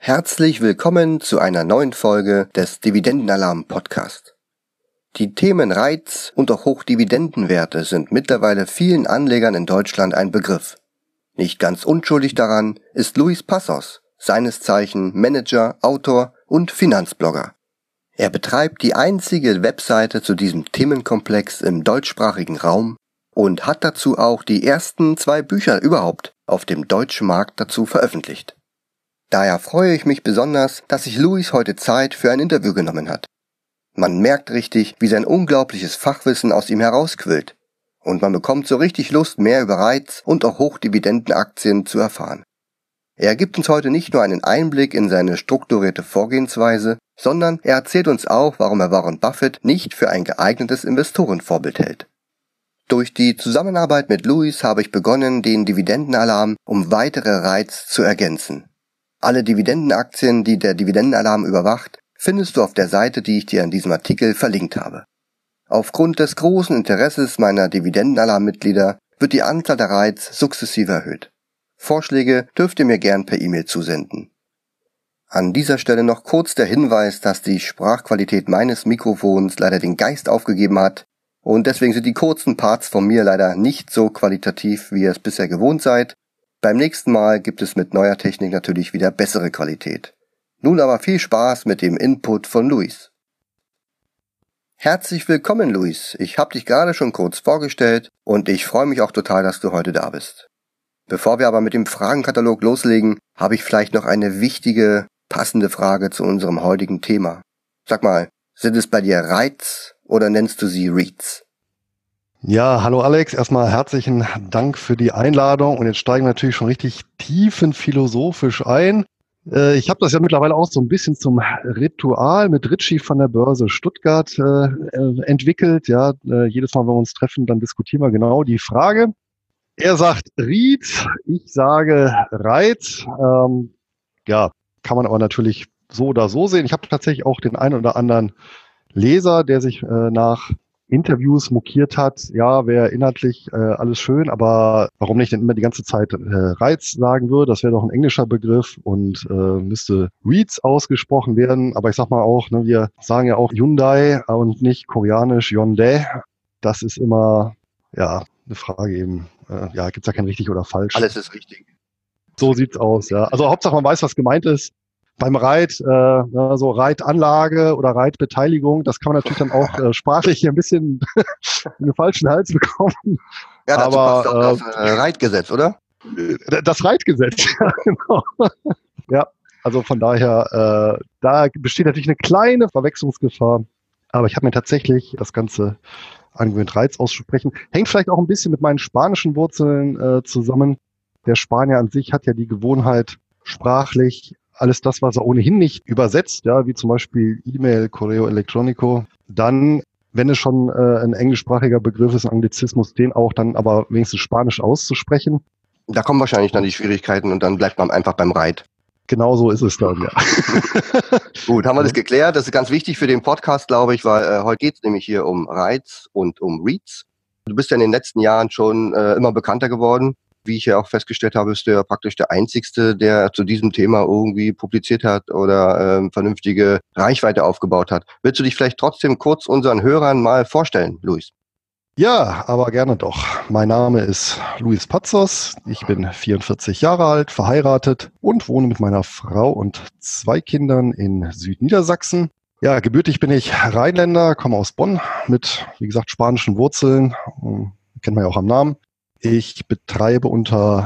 Herzlich willkommen zu einer neuen Folge des Dividendenalarm Podcast. Die Themen Reiz und auch Hochdividendenwerte sind mittlerweile vielen Anlegern in Deutschland ein Begriff. Nicht ganz unschuldig daran ist Luis Passos, seines Zeichen Manager, Autor und Finanzblogger. Er betreibt die einzige Webseite zu diesem Themenkomplex im deutschsprachigen Raum und hat dazu auch die ersten 2 Bücher überhaupt auf dem deutschen Markt dazu veröffentlicht. Daher freue ich mich besonders, dass sich Luis heute Zeit für ein Interview genommen hat. Man merkt richtig, wie sein unglaubliches Fachwissen aus ihm herausquillt. Und man bekommt so richtig Lust, mehr über Reiz und auch Hochdividendenaktien zu erfahren. Er gibt uns heute nicht nur einen Einblick in seine strukturierte Vorgehensweise, sondern er erzählt uns auch, warum er Warren Buffett nicht für ein geeignetes Investorenvorbild hält. Durch die Zusammenarbeit mit Luis habe ich begonnen, den Dividendenalarm um weitere Reiz zu ergänzen. Alle Dividendenaktien, die der Dividendenalarm überwacht, findest du auf der Seite, die ich dir in diesem Artikel verlinkt habe. Aufgrund des großen Interesses meiner Dividendenalarm-Mitglieder wird die Anzahl der Reiz sukzessive erhöht. Vorschläge dürft ihr mir gern per E-Mail zusenden. An dieser Stelle noch kurz der Hinweis, dass die Sprachqualität meines Mikrofons leider den Geist aufgegeben hat und deswegen sind die kurzen Parts von mir leider nicht so qualitativ, wie ihr es bisher gewohnt seid. Beim nächsten Mal gibt es mit neuer Technik natürlich wieder bessere Qualität. Nun aber viel Spaß mit dem Input von Luis. Herzlich willkommen, Luis. Ich habe dich gerade schon kurz vorgestellt und ich freue mich auch total, dass du heute da bist. Bevor wir aber mit dem Fragenkatalog loslegen, habe ich vielleicht noch eine wichtige, passende Frage zu unserem heutigen Thema. Sag mal, sind es bei dir Reiz oder nennst du sie REITs? Ja, hallo Alex, erstmal herzlichen Dank für die Einladung und jetzt steigen wir natürlich schon richtig tiefenphilosophisch ein. Ich habe das ja mittlerweile auch so ein bisschen zum Ritual mit Ritchie von der Börse Stuttgart entwickelt. Ja, jedes Mal, wenn wir uns treffen, dann diskutieren wir genau die Frage. Er sagt REIT, ich sage Reiz. Ja, kann man aber natürlich so oder so sehen. Ich habe tatsächlich auch den einen oder anderen Leser, der sich nach Interviews mokiert hat, ja, wäre inhaltlich alles schön, aber warum nicht denn immer die ganze Zeit Reiz sagen würde, das wäre doch ein englischer Begriff und müsste REITs ausgesprochen werden, aber ich sag mal auch, ne, wir sagen ja auch Hyundai und nicht koreanisch Hyundai, das ist immer, ja, eine Frage eben, ja, gibt's ja kein richtig oder falsch. Alles ist richtig. So sieht's aus, ja. Also Hauptsache man weiß, was gemeint ist. Beim Reit, so Reitanlage oder Reitbeteiligung, das kann man natürlich dann auch sprachlich hier ein bisschen in den falschen Hals bekommen. Ja, dazu aber passt auch das Reitgesetz, oder? Das Reitgesetz, ja, genau. Ja, also von daher, da besteht natürlich eine kleine Verwechslungsgefahr. Aber ich habe mir tatsächlich das Ganze angewöhnt, Reiz auszusprechen. Hängt vielleicht auch ein bisschen mit meinen spanischen Wurzeln zusammen. Der Spanier an sich hat ja die Gewohnheit, sprachlich alles das, was er ohnehin nicht übersetzt, ja, wie zum Beispiel E-Mail, Correo Electronico, dann, wenn es schon ein englischsprachiger Begriff ist, ein Anglizismus, den auch dann aber wenigstens Spanisch auszusprechen. Da kommen wahrscheinlich dann die Schwierigkeiten und dann bleibt man einfach beim Reit. Genau so ist es dann, ja. Gut, haben wir das geklärt. Das ist ganz wichtig für den Podcast, glaube ich, weil heute geht es nämlich hier um Reiz und um REITs. Du bist ja in den letzten Jahren schon immer bekannter geworden. Wie ich ja auch festgestellt habe, ist der praktisch der Einzigste, der zu diesem Thema irgendwie publiziert hat oder vernünftige Reichweite aufgebaut hat. Willst du dich vielleicht trotzdem kurz unseren Hörern mal vorstellen, Luis? Ja, aber gerne doch. Mein Name ist Luis Passos. Ich bin 44 Jahre alt, verheiratet und wohne mit meiner Frau und 2 Kindern in Südniedersachsen. Ja, gebürtig bin ich Rheinländer, komme aus Bonn mit, wie gesagt, spanischen Wurzeln. Kennt man ja auch am Namen. Ich betreibe unter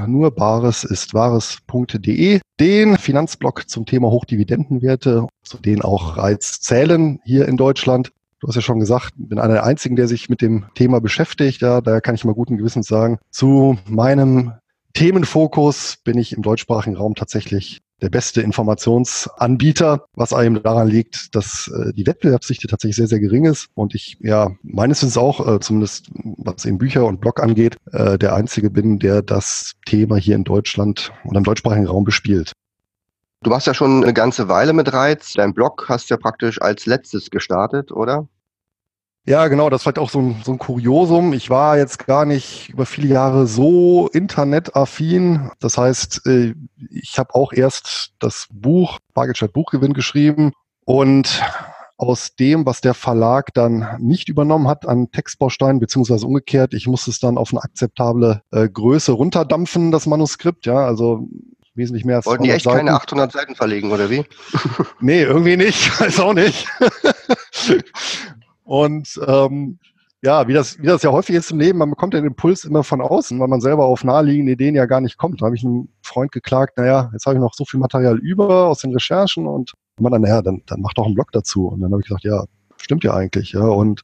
nurbaresistwahres.de den Finanzblog zum Thema Hochdividendenwerte, zu denen auch Reiz zählen hier in Deutschland. Du hast ja schon gesagt, ich bin einer der Einzigen, der sich mit dem Thema beschäftigt. Ja, daher kann ich mal guten Gewissens sagen, zu meinem Themenfokus bin ich im deutschsprachigen Raum tatsächlich der beste Informationsanbieter, was einem daran liegt, dass die Wettbewerbsdichte tatsächlich sehr, sehr gering ist und ich ja meines Wissens auch, zumindest was eben Bücher und Blog angeht, der Einzige bin, der das Thema hier in Deutschland und im deutschsprachigen Raum bespielt. Du warst ja schon eine ganze Weile mit Reiz. Dein Blog hast du ja praktisch als letztes gestartet, oder? Ja, genau, das ist vielleicht auch so ein Kuriosum. Ich war jetzt gar nicht über viele Jahre so internetaffin. Das heißt, ich habe auch erst das Buch Bargeld statt Buchgewinn geschrieben und aus dem, was der Verlag dann nicht übernommen hat an Textbausteinen, beziehungsweise umgekehrt, ich musste es dann auf eine akzeptable Größe runterdampfen, das Manuskript, ja, also wesentlich mehr als Wollten die 200 echt Seiten. keine 800 Seiten verlegen, oder wie? Nee, irgendwie nicht, weiß auch nicht. Und ja, wie das ja häufig ist im Leben, man bekommt den Impuls immer von außen, weil man selber auf naheliegende Ideen ja gar nicht kommt. Da habe ich einem Freund geklagt, naja, jetzt habe ich noch so viel Material über aus den Recherchen und man dann, naja, dann mach doch einen Blog dazu. Und dann habe ich gesagt, ja, stimmt ja eigentlich, ja. Und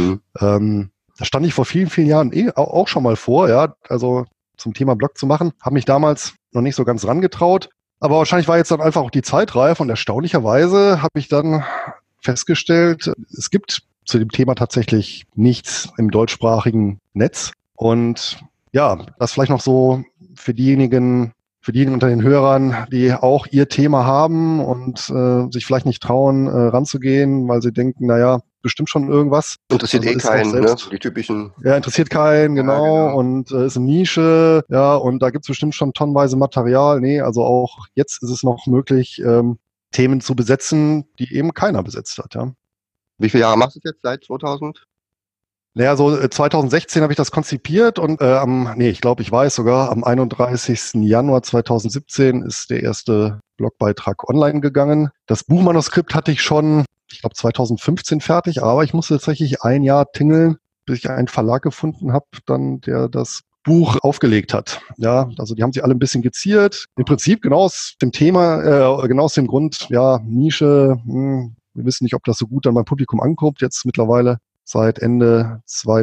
da stand ich vor vielen, vielen Jahren auch schon mal vor, ja, also zum Thema Blog zu machen, habe mich damals noch nicht so ganz rangetraut. Aber wahrscheinlich war jetzt dann einfach auch die Zeit reif und erstaunlicherweise habe ich dann festgestellt, es gibt zu dem Thema tatsächlich nichts im deutschsprachigen Netz. Und ja, das vielleicht noch so für diejenigen unter den Hörern, die auch ihr Thema haben und sich vielleicht nicht trauen, ranzugehen, weil sie denken, naja, bestimmt schon irgendwas. Interessiert also keinen, ne? Die typischen. Ja, interessiert keinen, genau. Genau. Und ist eine Nische, ja, und da gibt's bestimmt schon tonnenweise Material. Nee, also auch jetzt ist es noch möglich, Themen zu besetzen, die eben keiner besetzt hat, ja. Wie viele Jahre machst du es jetzt? Seit 2000? Naja, so 2016 habe ich das konzipiert und ich glaube, ich weiß sogar, am 31. Januar 2017 ist der erste Blogbeitrag online gegangen. Das Buchmanuskript hatte ich schon, ich glaube, 2015 fertig, aber ich musste tatsächlich ein Jahr tingeln, bis ich einen Verlag gefunden habe, dann der das Buch aufgelegt hat. Ja, also die haben sich alle ein bisschen geziert. Im Prinzip genau aus dem Thema, genau aus dem Grund, ja, Nische, wir wissen nicht, ob das so gut dann beim Publikum ankommt. Jetzt mittlerweile seit Ende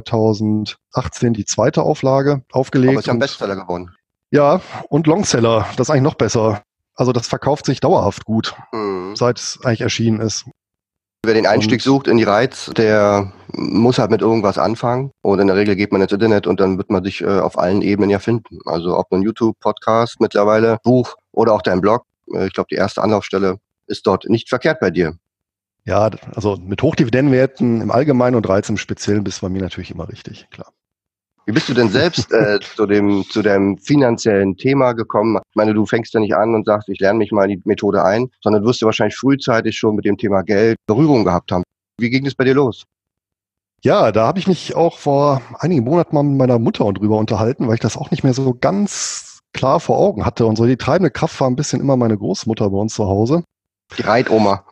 2018 die zweite Auflage aufgelegt. Aber ist ja ein Bestseller geworden. Ja, und Longseller, das ist eigentlich noch besser. Also das verkauft sich dauerhaft gut, seit es eigentlich erschienen ist. Wer den Einstieg sucht in die Reiz, der muss halt mit irgendwas anfangen. Und in der Regel geht man ins Internet und dann wird man sich auf allen Ebenen ja finden. Also ob nun YouTube, Podcast mittlerweile, Buch oder auch dein Blog. Ich glaube, die erste Anlaufstelle ist dort nicht verkehrt bei dir. Ja, also mit Hochdividendenwerten im Allgemeinen und Reiz im Speziellen bist du bei mir natürlich immer richtig, klar. Wie bist du denn selbst zu deinem finanziellen Thema gekommen? Ich meine, du fängst ja nicht an und sagst, ich lerne mich mal in die Methode ein, sondern wirst du wahrscheinlich frühzeitig schon mit dem Thema Geld Berührung gehabt haben. Wie ging es bei dir los? Ja, da habe ich mich auch vor einigen Monaten mal mit meiner Mutter drüber unterhalten, weil ich das auch nicht mehr so ganz klar vor Augen hatte. Und so die treibende Kraft war ein bisschen immer meine Großmutter bei uns zu Hause. Die Reitoma.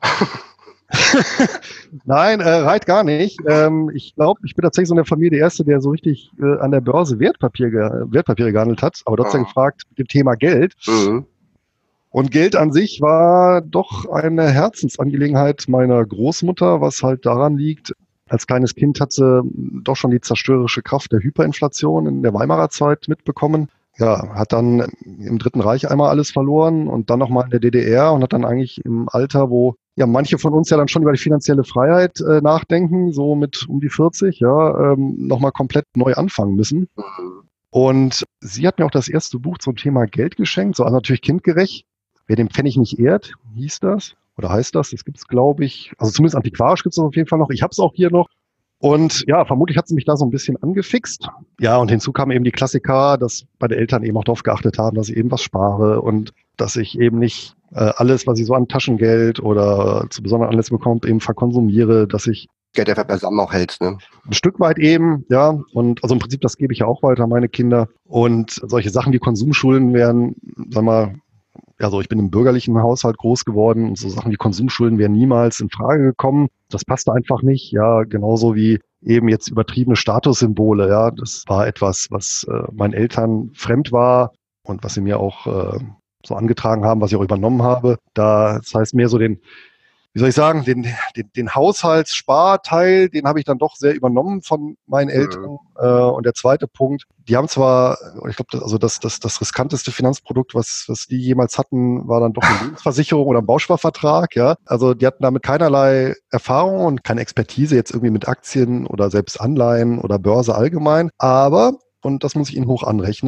Nein, Reit gar nicht. Ich glaube, ich bin tatsächlich so in der Familie der Erste, der so richtig an der Börse Wertpapiere gehandelt hat. Aber du hast ja gefragt mit dem Thema Geld. Mhm. Und Geld an sich war doch eine Herzensangelegenheit meiner Großmutter, was halt daran liegt, als kleines Kind hat sie doch schon die zerstörerische Kraft der Hyperinflation in der Weimarer Zeit mitbekommen. Ja, hat dann im Dritten Reich einmal alles verloren und dann nochmal in der DDR und hat dann eigentlich im Alter, wo ja manche von uns ja dann schon über die finanzielle Freiheit nachdenken, so mit um die 40, ja, nochmal komplett neu anfangen müssen. Und sie hat mir auch das erste Buch zum Thema Geld geschenkt, so also natürlich kindgerecht. Wer den Pfennig nicht ehrt, hieß das oder heißt das. Das gibt's, glaube ich, also zumindest antiquarisch gibt's das auf jeden Fall noch. Ich habe es auch hier noch. Und ja, vermutlich hat sie mich da so ein bisschen angefixt. Ja, und hinzu kamen eben die Klassiker, dass beide Eltern eben auch darauf geachtet haben, dass ich eben was spare und dass ich eben nicht alles, was ich so an Taschengeld oder zu besonderen Anlässen bekomme, eben verkonsumiere, dass ich Geld einfach beisammen auch hältst, ne? ein Stück weit eben, ja. Und also im Prinzip, das gebe ich ja auch weiter an meine Kinder. Und solche Sachen wie Konsumschulden wären, sag mal, also ich bin im bürgerlichen Haushalt groß geworden und so Sachen wie Konsumschulden wären niemals in Frage gekommen. Das passte einfach nicht, ja, genauso wie eben jetzt übertriebene Statussymbole, ja. Das war etwas, was meinen Eltern fremd war und was sie mir auch so angetragen haben, was ich auch übernommen habe. Das heißt mehr so den Haushaltssparteil, den habe ich dann doch sehr übernommen von meinen Eltern. Und der zweite Punkt, die haben zwar, ich glaube, das riskanteste Finanzprodukt, was die jemals hatten, war dann doch eine Lebensversicherung oder ein Bausparvertrag, ja. Also die hatten damit keinerlei Erfahrung und keine Expertise jetzt irgendwie mit Aktien oder selbst Anleihen oder Börse allgemein. Aber, und das muss ich ihnen hoch anrechnen,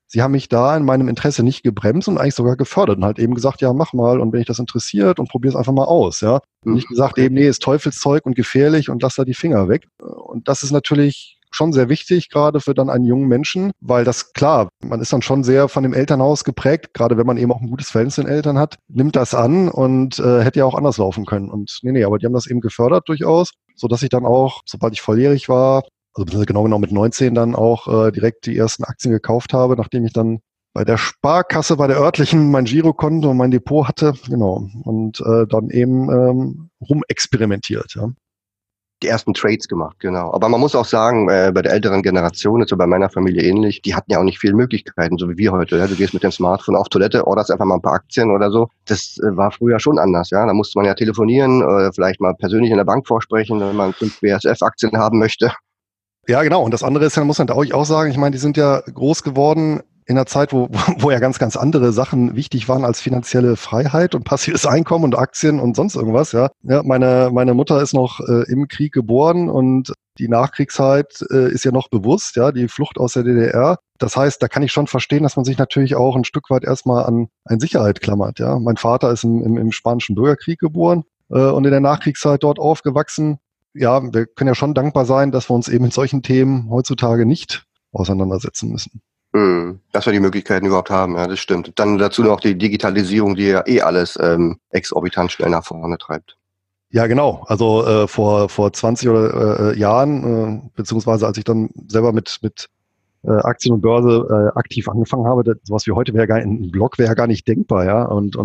sie haben mich da in meinem Interesse nicht gebremst und eigentlich sogar gefördert und halt eben gesagt, ja, mach mal und wenn dich das interessiert und probier es einfach mal aus, ja. Und nicht gesagt eben, nee, ist Teufelszeug und gefährlich und lass da die Finger weg. Und das ist natürlich schon sehr wichtig, gerade für dann einen jungen Menschen, weil das, klar, man ist dann schon sehr von dem Elternhaus geprägt, gerade wenn man eben auch ein gutes Verhältnis zu den Eltern hat, nimmt das an und hätte ja auch anders laufen können. Und nee, aber die haben das eben gefördert durchaus, sodass ich dann auch, sobald ich volljährig war, also genau genommen mit 19 dann auch direkt die ersten Aktien gekauft habe, nachdem ich dann bei der Sparkasse, bei der örtlichen, mein Girokonto und mein Depot hatte, genau, und dann eben rumexperimentiert, ja. Die ersten Trades gemacht, genau. Aber man muss auch sagen, bei der älteren Generation, jetzt so bei meiner Familie ähnlich, die hatten ja auch nicht viele Möglichkeiten, so wie wir heute. Ja? Du gehst mit dem Smartphone auf Toilette, orderst einfach mal ein paar Aktien oder so. Das war früher schon anders, ja. Da musste man ja telefonieren, vielleicht mal persönlich in der Bank vorsprechen, wenn man 5 BASF-Aktien haben möchte. Ja, genau. Und das andere ist ja, muss man da auch sagen, ich meine, die sind ja groß geworden in einer Zeit, wo ja ganz, ganz andere Sachen wichtig waren als finanzielle Freiheit und passives Einkommen und Aktien und sonst irgendwas, ja. Ja, meine Mutter ist noch im Krieg geboren und die Nachkriegszeit ist ja noch bewusst, ja, die Flucht aus der DDR. Das heißt, da kann ich schon verstehen, dass man sich natürlich auch ein Stück weit erstmal an Sicherheit klammert, ja. Mein Vater ist im Spanischen Bürgerkrieg geboren und in der Nachkriegszeit dort aufgewachsen. Ja, wir können ja schon dankbar sein, dass wir uns eben mit solchen Themen heutzutage nicht auseinandersetzen müssen. Dass wir die Möglichkeiten überhaupt haben, ja, das stimmt. Dann dazu noch die Digitalisierung, die ja alles exorbitant schnell nach vorne treibt. Ja, genau. Also vor 20 Jahren, beziehungsweise als ich dann selber mit Aktien und Börse aktiv angefangen habe, sowas wie heute ein Blog wäre ja gar nicht denkbar, ja. Und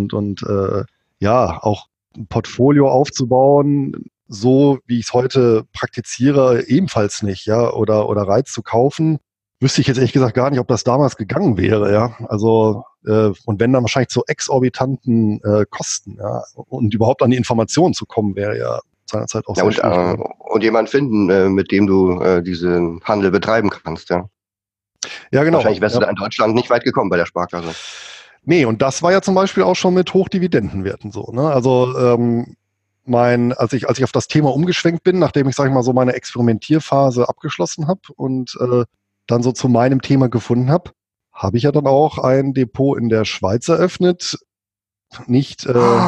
ja, auch ein Portfolio aufzubauen, so wie ich es heute praktiziere, ebenfalls nicht, ja, oder Reiz zu kaufen, wüsste ich jetzt ehrlich gesagt gar nicht, ob das damals gegangen wäre, ja. Also und wenn dann wahrscheinlich zu exorbitanten Kosten, ja, und überhaupt an die Informationen zu kommen, wäre ja seinerzeit auch sehr schwierig. Und jemanden finden, mit dem du diesen Handel betreiben kannst, ja. Ja, genau. Wahrscheinlich wärst du da in Deutschland nicht weit gekommen bei der Sparkasse. Nee, und das war ja zum Beispiel auch schon mit Hochdividendenwerten so, ne? Also als ich auf das Thema umgeschwenkt bin, nachdem ich, sag ich mal, so meine Experimentierphase abgeschlossen habe und dann so zu meinem Thema gefunden habe ich ja dann auch ein Depot in der Schweiz eröffnet. Nicht,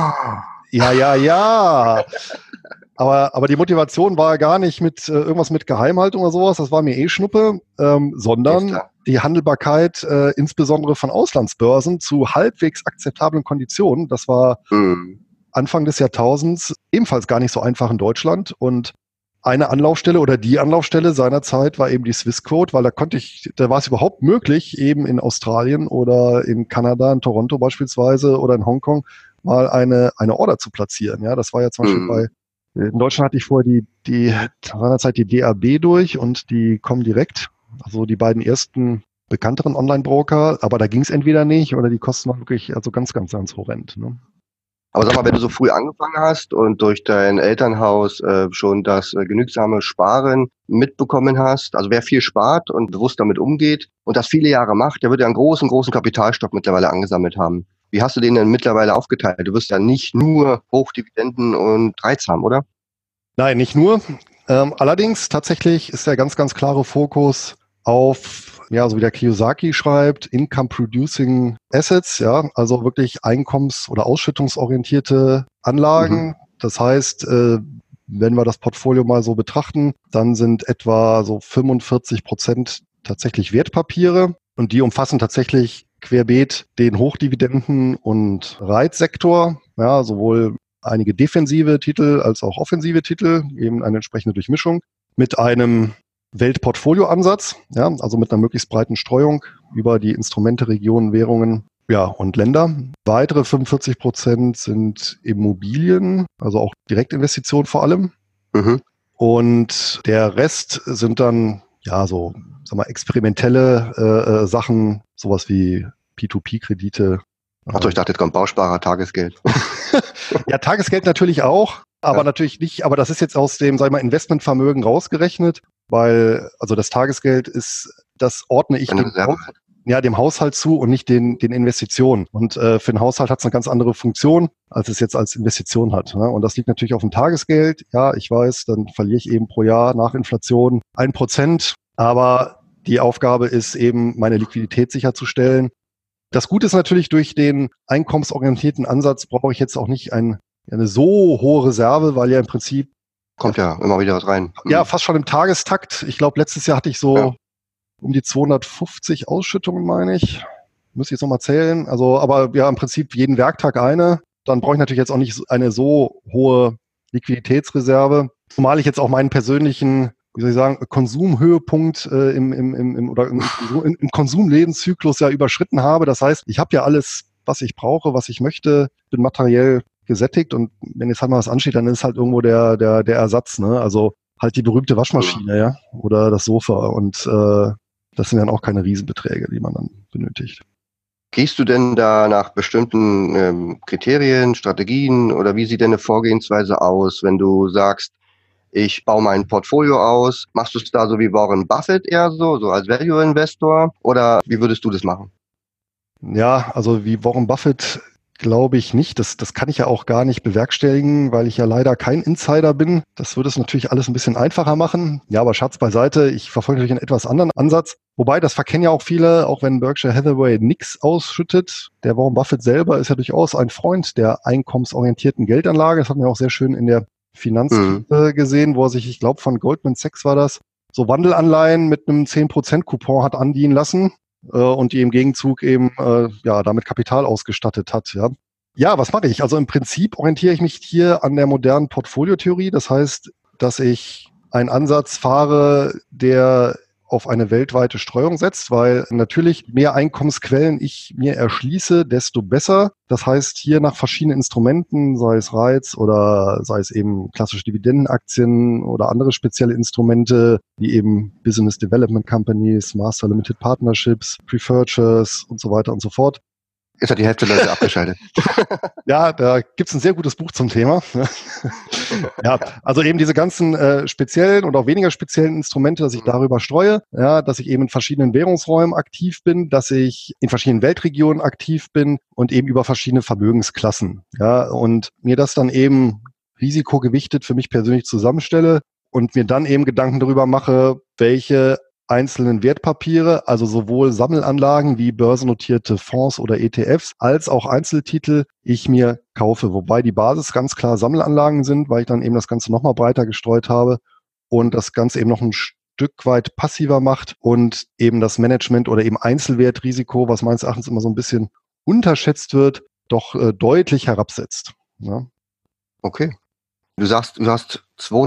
ja. Aber die Motivation war gar nicht mit irgendwas mit Geheimhaltung oder sowas, das war mir eh Schnuppe, sondern die Handelbarkeit insbesondere von Auslandsbörsen zu halbwegs akzeptablen Konditionen. Das war Anfang des Jahrtausends ebenfalls gar nicht so einfach in Deutschland. Und eine Anlaufstelle oder die Anlaufstelle seinerzeit war eben die Swissquote, weil da war es überhaupt möglich, eben in Australien oder in Kanada, in Toronto beispielsweise oder in Hongkong mal eine Order zu platzieren. Ja, das war ja zum Beispiel in Deutschland hatte ich vorher seinerzeit die DAB durch und die Comdirect, also die beiden ersten bekannteren Online-Broker, aber da ging es entweder nicht oder die Kosten waren wirklich also ganz, ganz, ganz horrend, ne? Aber sag mal, wenn du so früh angefangen hast und durch dein Elternhaus schon das genügsame Sparen mitbekommen hast, also wer viel spart und bewusst damit umgeht und das viele Jahre macht, der wird ja einen großen, großen Kapitalstock mittlerweile angesammelt haben. Wie hast du den denn mittlerweile aufgeteilt? Du wirst ja nicht nur Hochdividenden und Reiz haben, oder? Nein, nicht nur. Allerdings tatsächlich ist der ganz, ganz klare Fokus auf, ja, so wie der Kiyosaki schreibt, Income-Producing Assets, ja, also wirklich einkommens- oder ausschüttungsorientierte Anlagen. Das heißt, wenn wir das Portfolio mal so betrachten, dann sind etwa so 45% tatsächlich Wertpapiere und die umfassen tatsächlich querbeet den Hochdividenden- und Reitsektor, ja, sowohl einige defensive Titel als auch offensive Titel, eben eine entsprechende Durchmischung mit einem Weltportfolioansatz, ja, also mit einer möglichst breiten Streuung über die Instrumente, Regionen, Währungen, ja, und Länder. Weitere 45% sind Immobilien, also auch Direktinvestitionen vor allem. Und der Rest sind dann, ja, so, sag mal, experimentelle Sachen, sowas wie P2P-Kredite. Achso, ich dachte, jetzt kommt Bausparer, Tagesgeld. Ja, Tagesgeld natürlich auch, aber natürlich nicht, aber das ist jetzt aus dem, sag ich mal, Investmentvermögen rausgerechnet, weil, also das Tagesgeld das ordne ich dem Haushalt zu und nicht den Investitionen. Und für den Haushalt hat es eine ganz andere Funktion, als es jetzt als Investition hat. Ne? Und das liegt natürlich auf dem Tagesgeld. Ja, ich weiß, dann verliere ich eben pro Jahr nach Inflation 1%. Aber Die Aufgabe ist eben, meine Liquidität sicherzustellen. Das Gute ist natürlich, durch den einkommensorientierten Ansatz brauche ich jetzt auch nicht eine so hohe Reserve, weil ja im Prinzip kommt ja immer wieder was rein. Ja, fast schon im Tagestakt. Ich glaube, letztes Jahr hatte ich so um die 250 Ausschüttungen, meine ich. Muss ich jetzt nochmal zählen. Also, aber ja, im Prinzip jeden Werktag eine. Dann brauche ich natürlich jetzt auch nicht eine so hohe Liquiditätsreserve. Zumal ich jetzt auch meinen persönlichen, wie soll ich sagen, Konsumhöhepunkt im Konsumlebenszyklus ja überschritten habe. Das heißt, ich habe ja alles, was ich brauche, was ich möchte, bin materiell gesättigt, und wenn jetzt halt mal was ansteht, dann ist halt irgendwo der Ersatz, ne? Also halt die berühmte Waschmaschine, ja, oder das Sofa, und das sind dann auch keine Riesenbeträge, die man dann benötigt. Gehst du denn da nach bestimmten Kriterien, Strategien, oder wie sieht deine Vorgehensweise aus, wenn du sagst, ich baue mein Portfolio aus? Machst du es da so wie Warren Buffett eher so als Value-Investor, oder wie würdest du das machen? Ja, also wie Warren Buffett glaube ich nicht. Das kann ich ja auch gar nicht bewerkstelligen, weil ich ja leider kein Insider bin. Das würde es natürlich alles ein bisschen einfacher machen. Ja, aber Scherz beiseite, ich verfolge natürlich einen etwas anderen Ansatz. Wobei, das verkennen ja auch viele, auch wenn Berkshire Hathaway nichts ausschüttet. Der Warren Buffett selber ist ja durchaus ein Freund der einkommensorientierten Geldanlage. Das hat man ja auch sehr schön in der Finanzkrise gesehen, wo er sich, ich glaube, von Goldman Sachs war das, so Wandelanleihen mit einem 10% Coupon hat andienen lassen. Und die im Gegenzug eben damit Kapital ausgestattet hat. Ja, was mache ich? Also im Prinzip orientiere ich mich hier an der modernen Portfoliotheorie. Das heißt, dass ich einen Ansatz fahre, der auf eine weltweite Streuung setzt, weil natürlich mehr Einkommensquellen ich mir erschließe, desto besser. Das heißt, hier nach verschiedenen Instrumenten, sei es REITs oder sei es eben klassische Dividendenaktien oder andere spezielle Instrumente, wie eben Business Development Companies, Master Limited Partnerships, Preferred Shares und so weiter und so fort. Jetzt hat die Hälfte der Leute abgeschaltet. Ja, da gibt's ein sehr gutes Buch zum Thema. Ja, also eben diese ganzen speziellen und auch weniger speziellen Instrumente, dass ich darüber streue, ja, dass ich eben in verschiedenen Währungsräumen aktiv bin, dass ich in verschiedenen Weltregionen aktiv bin und eben über verschiedene Vermögensklassen. Ja, und mir das dann eben risikogewichtet für mich persönlich zusammenstelle und mir dann eben Gedanken darüber mache, welche einzelnen Wertpapiere, also sowohl Sammelanlagen wie börsennotierte Fonds oder ETFs, als auch Einzeltitel ich mir kaufe. Wobei die Basis ganz klar Sammelanlagen sind, weil ich dann eben das Ganze nochmal breiter gestreut habe und das Ganze eben noch ein Stück weit passiver macht und eben das Management oder eben Einzelwertrisiko, was meines Erachtens immer so ein bisschen unterschätzt wird, doch deutlich herabsetzt. Ja. Okay. Du sagst, du hast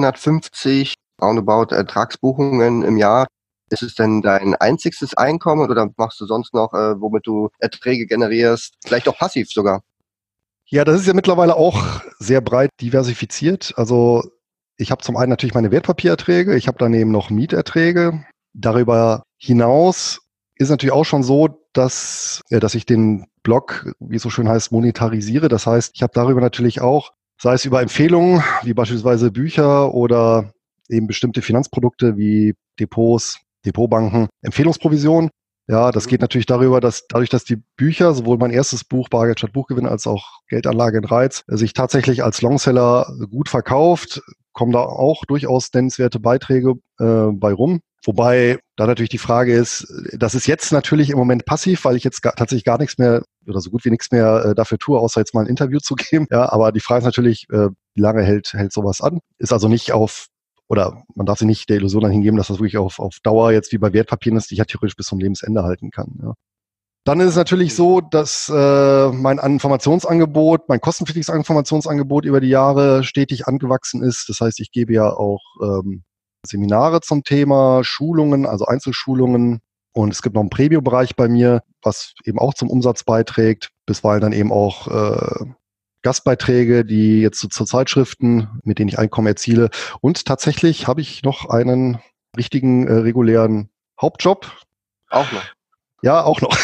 250 roundabout Ertragsbuchungen im Jahr. Ist es denn dein einziges Einkommen, oder machst du sonst noch, womit du Erträge generierst? Vielleicht auch passiv sogar? Ja, das ist ja mittlerweile auch sehr breit diversifiziert. Also ich habe zum einen natürlich meine Wertpapiererträge, ich habe daneben noch Mieterträge. Darüber hinaus ist natürlich auch schon so, dass ich den Blog, wie es so schön heißt, monetarisiere. Das heißt, ich habe darüber natürlich auch, sei es über Empfehlungen, wie beispielsweise Bücher oder eben bestimmte Finanzprodukte wie Depots, Depotbanken, Empfehlungsprovision. Ja, das geht natürlich darüber, dass dadurch, dass die Bücher, sowohl mein erstes Buch Bargeld statt Buchgewinn als auch Geldanlage in REITs, sich tatsächlich als Longseller gut verkauft, kommen da auch durchaus nennenswerte Beiträge bei rum. Wobei da natürlich die Frage ist, das ist jetzt natürlich im Moment passiv, weil ich jetzt tatsächlich gar nichts mehr oder so gut wie nichts mehr dafür tue, außer jetzt mal ein Interview zu geben. Ja, aber die Frage ist natürlich, wie lange hält sowas an? Ist also nicht oder man darf sich nicht der Illusion dann hingeben, dass das wirklich auf Dauer jetzt wie bei Wertpapieren ist, die ich ja theoretisch bis zum Lebensende halten kann. Ja. Dann ist es natürlich so, dass mein Informationsangebot, mein kostenpflichtiges Informationsangebot über die Jahre stetig angewachsen ist. Das heißt, ich gebe ja auch Seminare zum Thema, Schulungen, also Einzelschulungen. Und es gibt noch einen Premium-Bereich bei mir, was eben auch zum Umsatz beiträgt. Bisweilen dann eben auch Gastbeiträge, die jetzt zu Zeitschriften, mit denen ich Einkommen erziele. Und tatsächlich habe ich noch einen richtigen regulären Hauptjob. Auch noch? Ja, auch noch.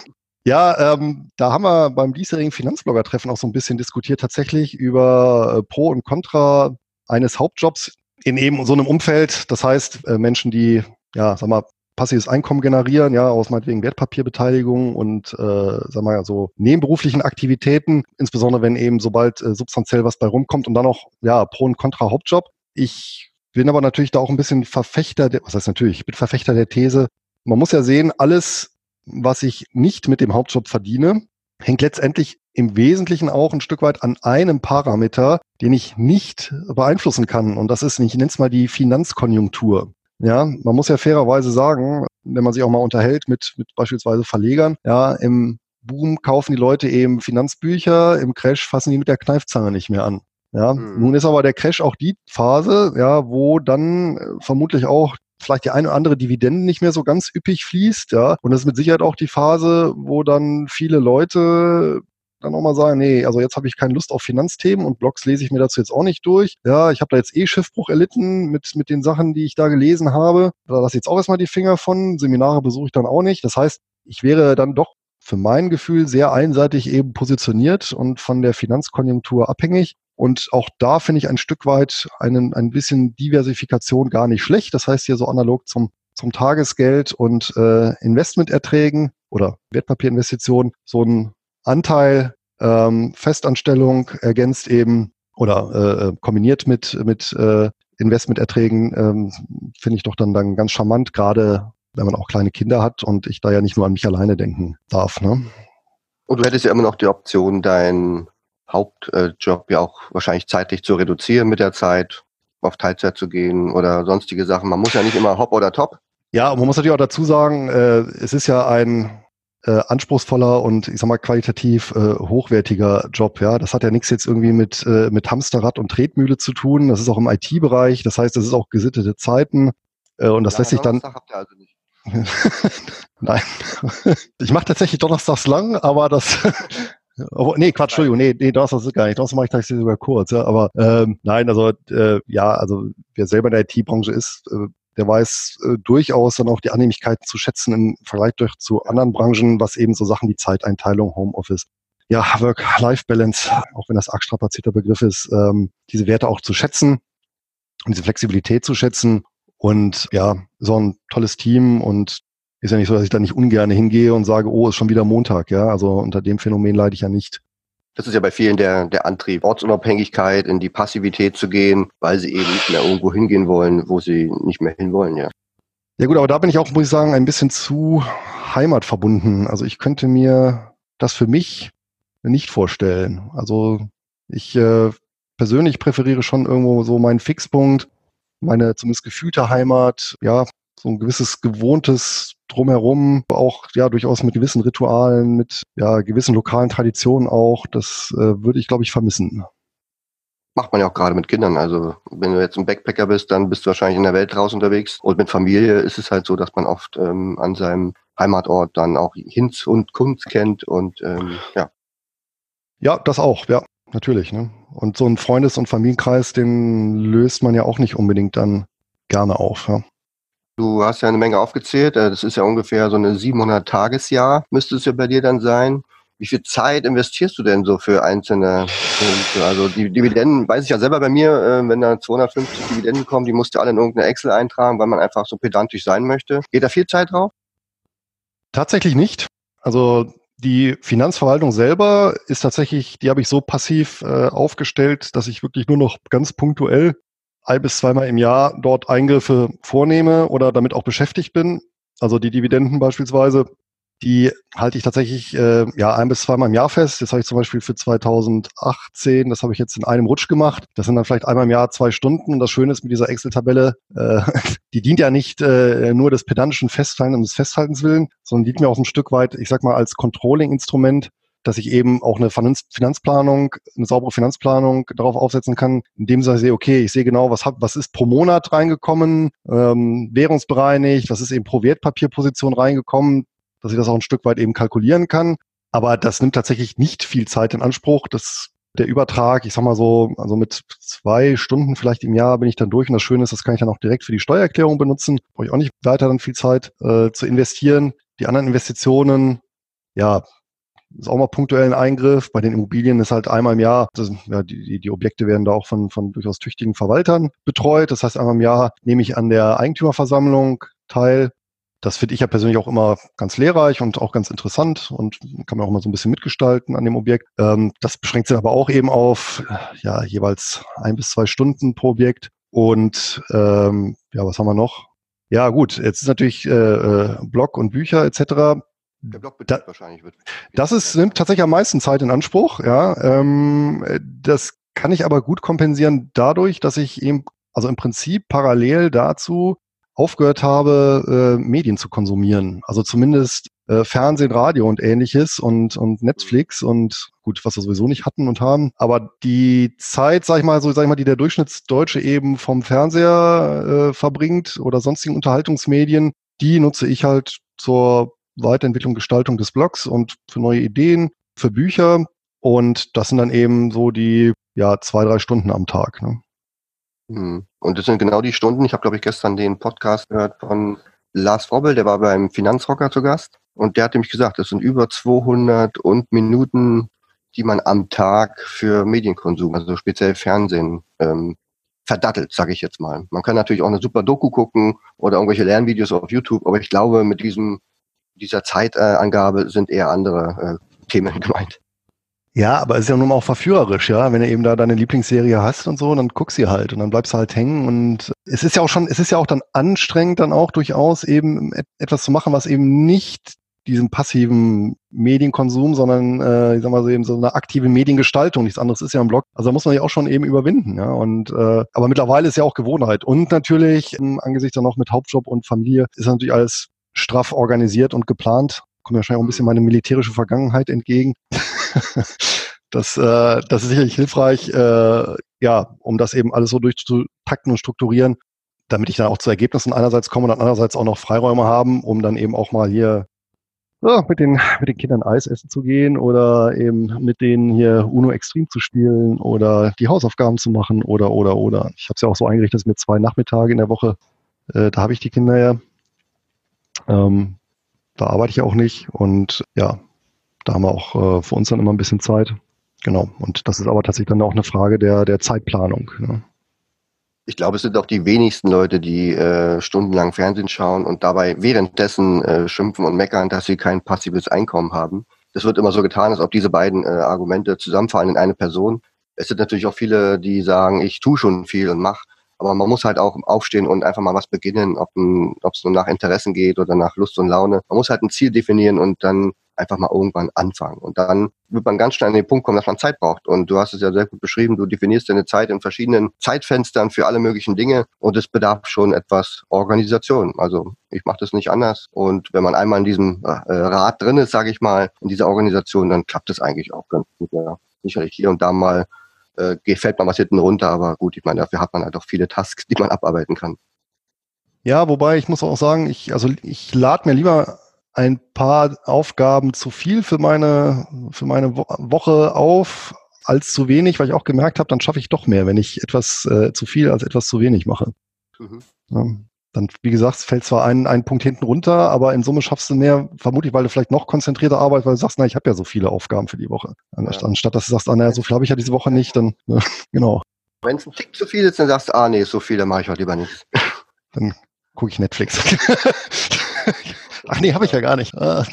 Ja, da haben wir beim diesjährigen Finanzblogger-Treffen auch so ein bisschen diskutiert, tatsächlich über Pro und Contra eines Hauptjobs in eben so einem Umfeld. Das heißt, Menschen, die, passives Einkommen generieren, ja, aus meinetwegen Wertpapierbeteiligung und, so nebenberuflichen Aktivitäten, insbesondere wenn eben sobald substanziell was bei rumkommt und dann noch, Pro und Contra Hauptjob. Ich bin aber natürlich da auch ein bisschen Verfechter ich bin Verfechter der These, man muss ja sehen, alles, was ich nicht mit dem Hauptjob verdiene, hängt letztendlich im Wesentlichen auch ein Stück weit an einem Parameter, den ich nicht beeinflussen kann. Und das ist, ich nenne es mal die Finanzkonjunktur. Ja, man muss ja fairerweise sagen, wenn man sich auch mal unterhält mit beispielsweise Verlegern, ja, im Boom kaufen die Leute eben Finanzbücher, im Crash fassen die mit der Kneifzange nicht mehr an. Ja, nun ist aber der Crash auch die Phase, ja, wo dann vermutlich auch vielleicht die eine oder andere Dividende nicht mehr so ganz üppig fließt, ja. Und das ist mit Sicherheit auch die Phase, wo dann viele Leute dann auch mal sagen, nee, also jetzt habe ich keine Lust auf Finanzthemen und Blogs lese ich mir dazu jetzt auch nicht durch. Ja, ich habe da jetzt Schiffbruch erlitten mit den Sachen, die ich da gelesen habe. Da lasse ich jetzt auch erstmal die Finger von. Seminare besuche ich dann auch nicht. Das heißt, ich wäre dann doch für mein Gefühl sehr einseitig eben positioniert und von der Finanzkonjunktur abhängig. Und auch da finde ich ein Stück weit ein bisschen Diversifikation gar nicht schlecht. Das heißt hier so analog zum Tagesgeld und Investmenterträgen oder Wertpapierinvestitionen so ein Anteil Festanstellung ergänzt eben oder kombiniert mit Investmenterträgen finde ich doch dann ganz charmant, gerade wenn man auch kleine Kinder hat und ich da ja nicht nur an mich alleine denken darf. Ne? Und du hättest ja immer noch die Option, deinen Hauptjob ja auch wahrscheinlich zeitlich zu reduzieren mit der Zeit, auf Teilzeit zu gehen oder sonstige Sachen. Man muss ja nicht immer hopp oder top. Ja, und man muss natürlich auch dazu sagen, es ist ja ein anspruchsvoller und ich sag mal qualitativ hochwertiger Job. Ja, das hat ja nichts jetzt irgendwie mit Hamsterrad und Tretmühle zu tun. Das ist auch im IT-Bereich. Das heißt, das ist auch gesittete Zeiten und das lässt sich dann. Habt ihr also nicht. Nein, ich mache tatsächlich donnerstags lang, aber das. Nee, Quatsch, Entschuldigung, nee, Donnerstag ist gar nicht. Donnerstag mache ich tatsächlich sogar kurz, ja. Aber nein, also also wer selber in der IT-Branche ist, der weiß durchaus dann auch die Annehmlichkeiten zu schätzen im Vergleich zu anderen Branchen, was eben so Sachen wie Zeiteinteilung, Homeoffice, ja, Work-Life-Balance, auch wenn das arg strapazierter Begriff ist, diese Werte auch zu schätzen und diese Flexibilität zu schätzen und ja, so ein tolles Team und ist ja nicht so, dass ich da nicht ungern hingehe und sage, oh, ist schon wieder Montag, ja, also unter dem Phänomen leide ich ja nicht. Das ist ja bei vielen der Antrieb, Ortsunabhängigkeit, in die Passivität zu gehen, weil sie eben nicht mehr irgendwo hingehen wollen, wo sie nicht mehr hinwollen, ja. Ja gut, aber da bin ich auch, muss ich sagen, ein bisschen zu heimatverbunden. Also ich könnte mir das für mich nicht vorstellen. Also ich persönlich präferiere schon irgendwo so meinen Fixpunkt, meine zumindest gefühlte Heimat, ja, so ein gewisses gewohntes Drumherum, auch ja durchaus mit gewissen Ritualen, mit ja gewissen lokalen Traditionen auch. Das würde ich, glaube ich, vermissen. Macht man ja auch gerade mit Kindern. Also wenn du jetzt ein Backpacker bist, dann bist du wahrscheinlich in der Welt draußen unterwegs. Und mit Familie ist es halt so, dass man oft an seinem Heimatort dann auch Hinz und Kunz kennt und ja. Ja, das auch, ja, natürlich. Ne? Und so ein Freundes- und Familienkreis, den löst man ja auch nicht unbedingt dann gerne auf. Ja. Du hast ja eine Menge aufgezählt. Das ist ja ungefähr so eine 700-Tagesjahr, müsste es ja bei dir dann sein. Wie viel Zeit investierst du denn so für einzelne Punkte? Also die Dividenden, weiß ich ja selber bei mir, wenn da 250 Dividenden kommen, die musst du alle in irgendeine Excel eintragen, weil man einfach so pedantisch sein möchte. Geht da viel Zeit drauf? Tatsächlich nicht. Also die Finanzverwaltung selber ist tatsächlich, die habe ich so passiv aufgestellt, dass ich wirklich nur noch ganz punktuell 1- bis 2-mal im Jahr dort Eingriffe vornehme oder damit auch beschäftigt bin. Also die Dividenden beispielsweise, die halte ich tatsächlich 1- bis 2-mal im Jahr fest. Das habe ich zum Beispiel für 2018, das habe ich jetzt in einem Rutsch gemacht. Das sind dann vielleicht einmal im Jahr 2 Stunden. Und das Schöne ist mit dieser Excel-Tabelle, die dient ja nicht nur des pedantischen Festhalten und des Festhaltens willen, sondern dient mir auch ein Stück weit, ich sag mal, als Controlling-Instrument, dass ich eben auch eine Finanzplanung, eine saubere Finanzplanung darauf aufsetzen kann, indem ich sehe, okay, ich sehe genau, was ist pro Monat reingekommen, währungsbereinigt, was ist eben pro Wertpapierposition reingekommen, dass ich das auch ein Stück weit eben kalkulieren kann. Aber das nimmt tatsächlich nicht viel Zeit in Anspruch. Der Übertrag, ich sag mal so, also mit 2 Stunden vielleicht im Jahr bin ich dann durch. Und das Schöne ist, das kann ich dann auch direkt für die Steuererklärung benutzen. Brauche ich auch nicht weiter dann viel Zeit zu investieren. Die anderen Investitionen, ja, ist auch mal punktuellen Eingriff. Bei den Immobilien ist halt einmal im Jahr, die Objekte werden da auch von durchaus tüchtigen Verwaltern betreut. Das heißt, einmal im Jahr nehme ich an der Eigentümerversammlung teil. Das finde ich ja persönlich auch immer ganz lehrreich und auch ganz interessant und kann man auch mal so ein bisschen mitgestalten an dem Objekt. Das beschränkt sich aber auch eben auf jeweils 1 bis 2 Stunden pro Objekt. Und was haben wir noch? Ja, gut, jetzt ist natürlich Blog und Bücher etc. Der Blogbetrieb wahrscheinlich wird. Nimmt tatsächlich am meisten Zeit in Anspruch, ja. Das kann ich aber gut kompensieren dadurch, dass ich eben, also im Prinzip parallel dazu aufgehört habe, Medien zu konsumieren. Also zumindest Fernsehen, Radio und ähnliches und Netflix und gut, was wir sowieso nicht hatten und haben. Aber die Zeit, sag ich mal, die der Durchschnittsdeutsche eben vom Fernseher verbringt oder sonstigen Unterhaltungsmedien, die nutze ich halt zur Weiterentwicklung, Gestaltung des Blogs und für neue Ideen, für Bücher. Und das sind dann eben so die 2-3 Stunden am Tag. Ne? Und das sind genau die Stunden. Ich habe, glaube ich, gestern den Podcast gehört von Lars Frobbel, der war beim Finanzrocker zu Gast. Und der hat nämlich gesagt, das sind über 200 Minuten, die man am Tag für Medienkonsum, also speziell Fernsehen, verdattelt, sage ich jetzt mal. Man kann natürlich auch eine super Doku gucken oder irgendwelche Lernvideos auf YouTube, aber ich glaube, mit dieser Zeitangabe sind eher andere Themen gemeint. Ja, aber es ist ja nun mal auch verführerisch, ja. Wenn du eben da deine Lieblingsserie hast und so, dann guckst sie halt und dann bleibst du halt hängen. Und es ist ja auch dann anstrengend, dann auch durchaus eben etwas zu machen, was eben nicht diesen passiven Medienkonsum, sondern ich sag mal so eben so eine aktive Mediengestaltung, nichts anderes ist ja ein Blog. Also da muss man ja auch schon eben überwinden, ja. Und aber mittlerweile ist ja auch Gewohnheit. Und natürlich, angesichts dann noch mit Hauptjob und Familie, ist natürlich alles straff organisiert und geplant. Kommt ja wahrscheinlich auch ein bisschen meine militärische Vergangenheit entgegen. Das ist sicherlich hilfreich, um das eben alles so durchzutakten und strukturieren, damit ich dann auch zu Ergebnissen einerseits komme und dann andererseits auch noch Freiräume haben, um dann eben auch mal hier mit den Kindern Eis essen zu gehen oder eben mit denen hier Uno Extrem zu spielen oder die Hausaufgaben zu machen oder. Ich habe es ja auch so eingerichtet, dass mir 2 Nachmittage in der Woche, da habe ich die Kinder ja. Da arbeite ich ja auch nicht und ja, da haben wir auch für uns dann immer ein bisschen Zeit. Genau. Und das ist aber tatsächlich dann auch eine Frage der Zeitplanung. Ne? Ich glaube, es sind auch die wenigsten Leute, die stundenlang Fernsehen schauen und dabei währenddessen schimpfen und meckern, dass sie kein passives Einkommen haben. Das wird immer so getan, als ob diese beiden Argumente zusammenfallen in eine Person. Es sind natürlich auch viele, die sagen, ich tue schon viel und mache. Aber man muss halt auch aufstehen und einfach mal was beginnen, ob es nur nach Interessen geht oder nach Lust und Laune. Man muss halt ein Ziel definieren und dann einfach mal irgendwann anfangen. Und dann wird man ganz schnell an den Punkt kommen, dass man Zeit braucht. Und du hast es ja sehr gut beschrieben, du definierst deine Zeit in verschiedenen Zeitfenstern für alle möglichen Dinge und es bedarf schon etwas Organisation. Also ich mache das nicht anders. Und wenn man einmal in diesem Rad drin ist, sage ich mal, in dieser Organisation, dann klappt es eigentlich auch ganz gut. Ja. Sicherlich hier und da mal fällt man was hinten runter, aber gut, ich meine, dafür hat man halt auch viele Tasks, die man abarbeiten kann. Ja, wobei ich muss auch sagen, ich lade mir lieber ein paar Aufgaben zu viel für meine Woche auf als zu wenig, weil ich auch gemerkt habe, dann schaffe ich doch mehr, wenn ich etwas zu viel als etwas zu wenig mache. Ja, dann, wie gesagt, fällt zwar ein Punkt hinten runter, aber in Summe schaffst du mehr, vermutlich, weil du vielleicht noch konzentrierter arbeitest, weil du sagst, ich habe ja so viele Aufgaben für die Woche. Anstatt dass du sagst, so viel habe ich ja diese Woche nicht, dann, genau. Wenn es ein Tick zu viel ist, dann sagst du, nee, so viel, dann mache ich heute lieber nichts. Dann gucke ich Netflix. Ach nee, habe ich ja gar nicht. Also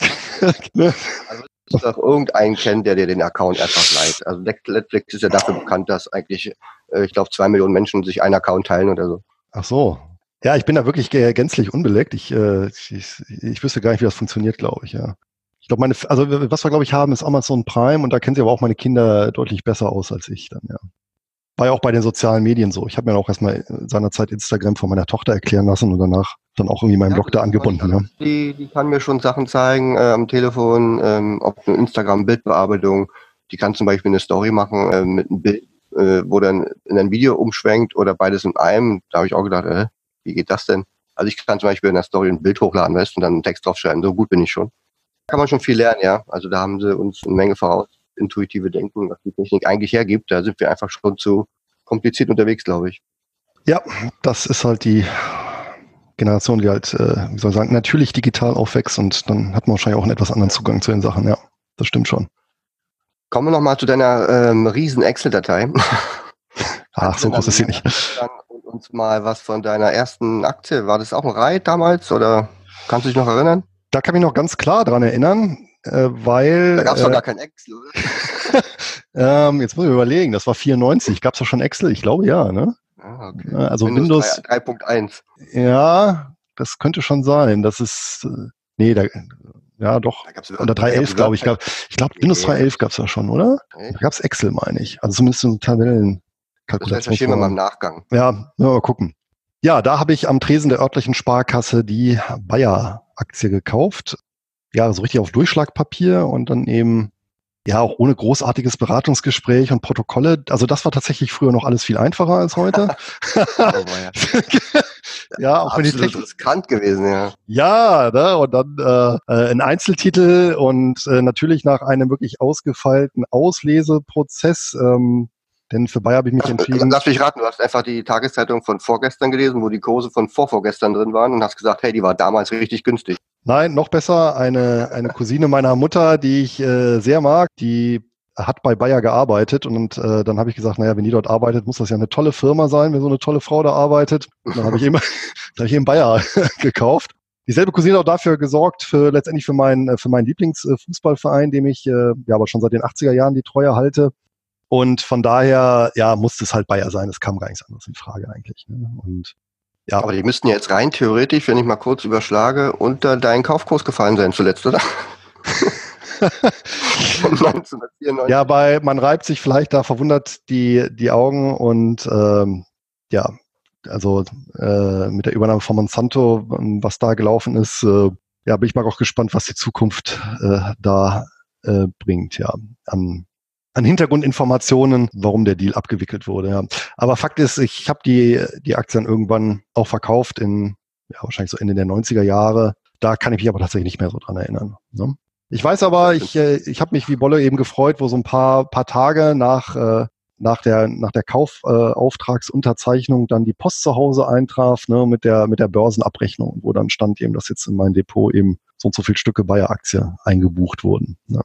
ich doch irgendeinen kennen, der dir den Account einfach leiht. Also Netflix ist ja dafür bekannt, dass eigentlich, ich glaube, 2 Millionen Menschen sich einen Account teilen oder so. Ach so. Ja, ich bin da wirklich gänzlich unbeleckt. Ich wüsste gar nicht, wie das funktioniert, glaube ich, ja. Ich glaube, was wir, glaube ich, haben, ist Amazon Prime und da kennen sie aber auch meine Kinder deutlich besser aus als ich dann, ja. War ja auch bei den sozialen Medien so. Ich habe mir auch erstmal seinerzeit Instagram von meiner Tochter erklären lassen und danach dann auch irgendwie meinen Blog da angebunden. Ja. Die kann mir schon Sachen zeigen am Telefon, ob eine Instagram-Bildbearbeitung. Die kann zum Beispiel eine Story machen mit einem Bild, wo dann in ein Video umschwenkt oder beides in einem. Da habe ich auch gedacht, wie geht das denn? Also ich kann zum Beispiel in der Story ein Bild hochladen, weißt, und dann einen Text draufschreiben. So gut bin ich schon. Da kann man schon viel lernen, ja. Also da haben sie uns eine Menge voraus. Intuitive Denken, was die Technik eigentlich hergibt. Da sind wir einfach schon zu kompliziert unterwegs, glaube ich. Ja, das ist halt die Generation, die halt, wie soll ich sagen, natürlich digital aufwächst und dann hat man wahrscheinlich auch einen etwas anderen Zugang zu den Sachen. Ja, das stimmt schon. Kommen wir nochmal zu deiner riesen Excel-Datei. Ach, so groß ist sie nicht. Und uns mal was von deiner ersten Aktie. War das auch ein Reit damals oder kannst du dich noch erinnern? Da kann ich mich noch ganz klar dran erinnern. Weil... Da gab es doch gar kein Excel, oder? jetzt muss ich überlegen, das war 94. Gab es doch schon Excel? Ich glaube ja, ne? Ah, okay. Also Windows 3.1. Ja, das könnte schon sein. Das ist, nee, ja doch, unter 3.11, glaube ich. Ich glaube, Windows 3.11 gab es ja schon, oder? Da gab es Excel, meine ich. Also zumindest so Tabellenkalkulation. Das recherchieren wir mal im Nachgang. Ja, mal gucken. Ja, da habe ich am Tresen der örtlichen Sparkasse die Bayer-Aktie gekauft. Ja, so richtig auf Durchschlagpapier und dann eben, ja, auch ohne großartiges Beratungsgespräch und Protokolle. Also das war tatsächlich früher noch alles viel einfacher als heute. Ja, auch wenn die Absolut riskant gewesen, ja. Ja, ne, und dann ein Einzeltitel und natürlich nach einem wirklich ausgefeilten Ausleseprozess, denn für Bayer habe ich mich entschieden. Lass mich raten, du hast einfach die Tageszeitung von vorgestern gelesen, wo die Kurse von vorgestern drin waren und hast gesagt, hey, die war damals richtig günstig. Nein, noch besser, eine Cousine meiner Mutter, die ich sehr mag, die hat bei Bayer gearbeitet und dann habe ich gesagt, naja, wenn die dort arbeitet, muss das ja eine tolle Firma sein, wenn so eine tolle Frau da arbeitet. Und dann habe ich eben Bayer gekauft. Dieselbe Cousine hat auch dafür gesorgt, letztendlich für meinen Lieblingsfußballverein, dem ich ja aber schon seit den 80er Jahren die Treue halte. Und von daher, ja, musste es halt Bayer sein. Es kam gar nichts anderes in Frage eigentlich. Ne? Und ja. Aber die müssten jetzt rein theoretisch, wenn ich mal kurz überschlage, unter deinen Kaufkurs gefallen sein zuletzt, oder? 1994. Ja, man reibt sich vielleicht da verwundert die Augen und ja, also mit der Übernahme von Monsanto, was da gelaufen ist, ja, bin ich mal auch gespannt, was die Zukunft da bringt, ja, an Hintergrundinformationen, warum der Deal abgewickelt wurde. Ja. Aber Fakt ist, ich habe die Aktien irgendwann auch verkauft ja, wahrscheinlich so Ende der 90er Jahre. Da kann ich mich aber tatsächlich nicht mehr so dran erinnern. Ne? Ich weiß aber, ich habe mich wie Bolle eben gefreut, wo so ein paar Tage nach der Kaufauftragsunterzeichnung dann die Post zu Hause eintraf, ne, mit der Börsenabrechnung, wo dann stand eben, dass jetzt in mein Depot eben so und so viele Stücke Bayer-Aktie eingebucht wurden. Ne.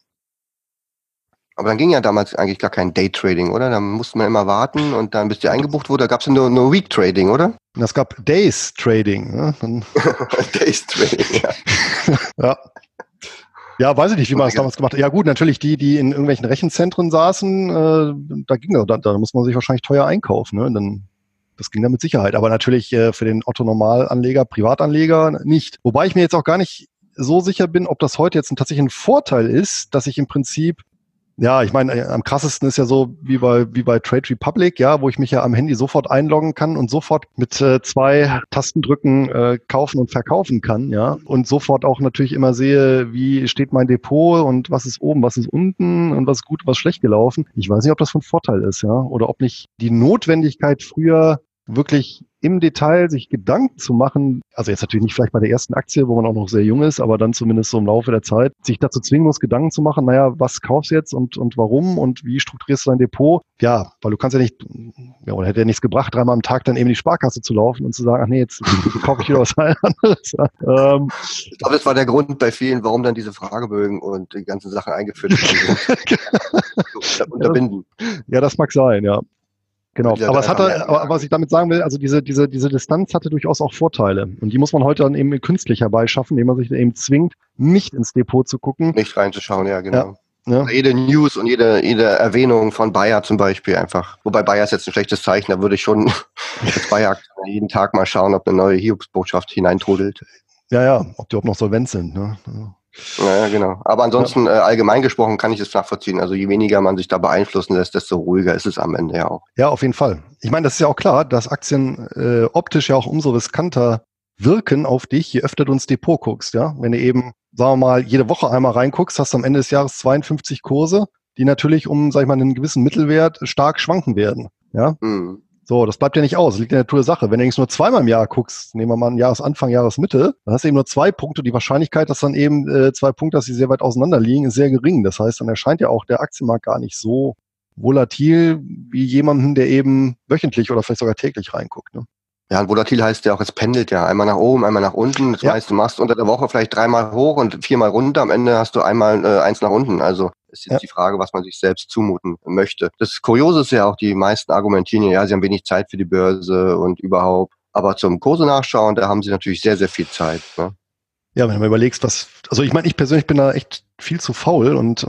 Aber dann ging ja damals eigentlich gar kein Day-Trading, oder? Da musste man immer warten und dann, bis die eingebucht wurde, da gab es ja nur Week-Trading, oder? Es gab Days-Trading. Ne? Days-Trading, ja. Ja. Ja, weiß ich nicht, wie man das damals gemacht hat. Ja gut, natürlich die in irgendwelchen Rechenzentren saßen, da muss man sich wahrscheinlich teuer einkaufen. Ne? Das ging da mit Sicherheit. Aber natürlich für den Otto-Normalanleger, Privatanleger nicht. Wobei ich mir jetzt auch gar nicht so sicher bin, ob das heute jetzt tatsächlich ein Vorteil ist, dass ich im Prinzip, ja, ich meine, am krassesten ist ja so wie bei Trade Republic, ja, wo ich mich ja am Handy sofort einloggen kann und sofort mit 2 Tastendrücken kaufen und verkaufen kann, ja, und sofort auch natürlich immer sehe, wie steht mein Depot und was ist oben, was ist unten und was ist gut, was schlecht gelaufen. Ich weiß nicht, ob das von Vorteil ist, ja, oder ob nicht die Notwendigkeit früher wirklich im Detail sich Gedanken zu machen, also jetzt natürlich nicht vielleicht bei der ersten Aktie, wo man auch noch sehr jung ist, aber dann zumindest so im Laufe der Zeit, sich dazu zwingen muss, Gedanken zu machen, naja, was kaufst du jetzt und warum und wie strukturierst du dein Depot? Ja, weil du kannst ja nicht, ja, oder hätte ja nichts gebracht, 3-mal am Tag dann eben die Sparkasse zu laufen und zu sagen, ach nee, jetzt kaufe ich wieder was anderes. Ich glaube, das war der Grund bei vielen, warum dann diese Fragebögen und die ganzen Sachen eingeführt werden. Unterbinden. Ja, das mag sein, ja. Genau, aber was ich damit sagen will, also diese Distanz hatte durchaus auch Vorteile. Und die muss man heute dann eben künstlich herbeischaffen, indem man sich eben zwingt, nicht ins Depot zu gucken. Nicht reinzuschauen, ja, genau. Ja. Jede News und jede Erwähnung von Bayer zum Beispiel einfach. Wobei Bayer ist jetzt ein schlechtes Zeichen, da würde ich schon als Bayer jeden Tag mal schauen, ob eine neue Hiobsbotschaft hineintrudelt. Ja, ob die überhaupt noch solvent sind, ne? Ja, genau. Aber ansonsten allgemein gesprochen kann ich es nachvollziehen. Also je weniger man sich da beeinflussen lässt, desto ruhiger ist es am Ende ja auch. Ja, auf jeden Fall. Ich meine, das ist ja auch klar, dass Aktien optisch ja auch umso riskanter wirken auf dich, je öfter du ins Depot guckst. Ja, wenn du eben, sagen wir mal, jede Woche einmal reinguckst, hast du am Ende des Jahres 52 Kurse, die natürlich sag ich mal, einen gewissen Mittelwert stark schwanken werden. Ja. Mhm. So, das bleibt ja nicht aus, das liegt in der Natur der Sache. Wenn du nur 2-mal im Jahr guckst, nehmen wir mal einen Jahresanfang, Jahresmitte, dann hast du eben nur 2 Punkte. Die Wahrscheinlichkeit, dass dann eben 2 Punkte, dass sie sehr weit auseinander liegen, ist sehr gering. Das heißt, dann erscheint ja auch der Aktienmarkt gar nicht so volatil wie jemanden, der eben wöchentlich oder vielleicht sogar täglich reinguckt. Ne? Ja, und volatil heißt ja auch, es pendelt ja einmal nach oben, einmal nach unten. Das heißt, du machst unter der Woche vielleicht 3-mal hoch und 4-mal runter. Am Ende hast du einmal 1 nach unten. Also ist jetzt die Frage, was man sich selbst zumuten möchte. Das Kuriose ist ja auch, die meisten argumentieren ja, sie haben wenig Zeit für die Börse und überhaupt. Aber zum Kurse nachschauen, da haben sie natürlich sehr, sehr viel Zeit. Ne? Ja, wenn du mal überlegst, also ich meine, ich persönlich bin da echt viel zu faul und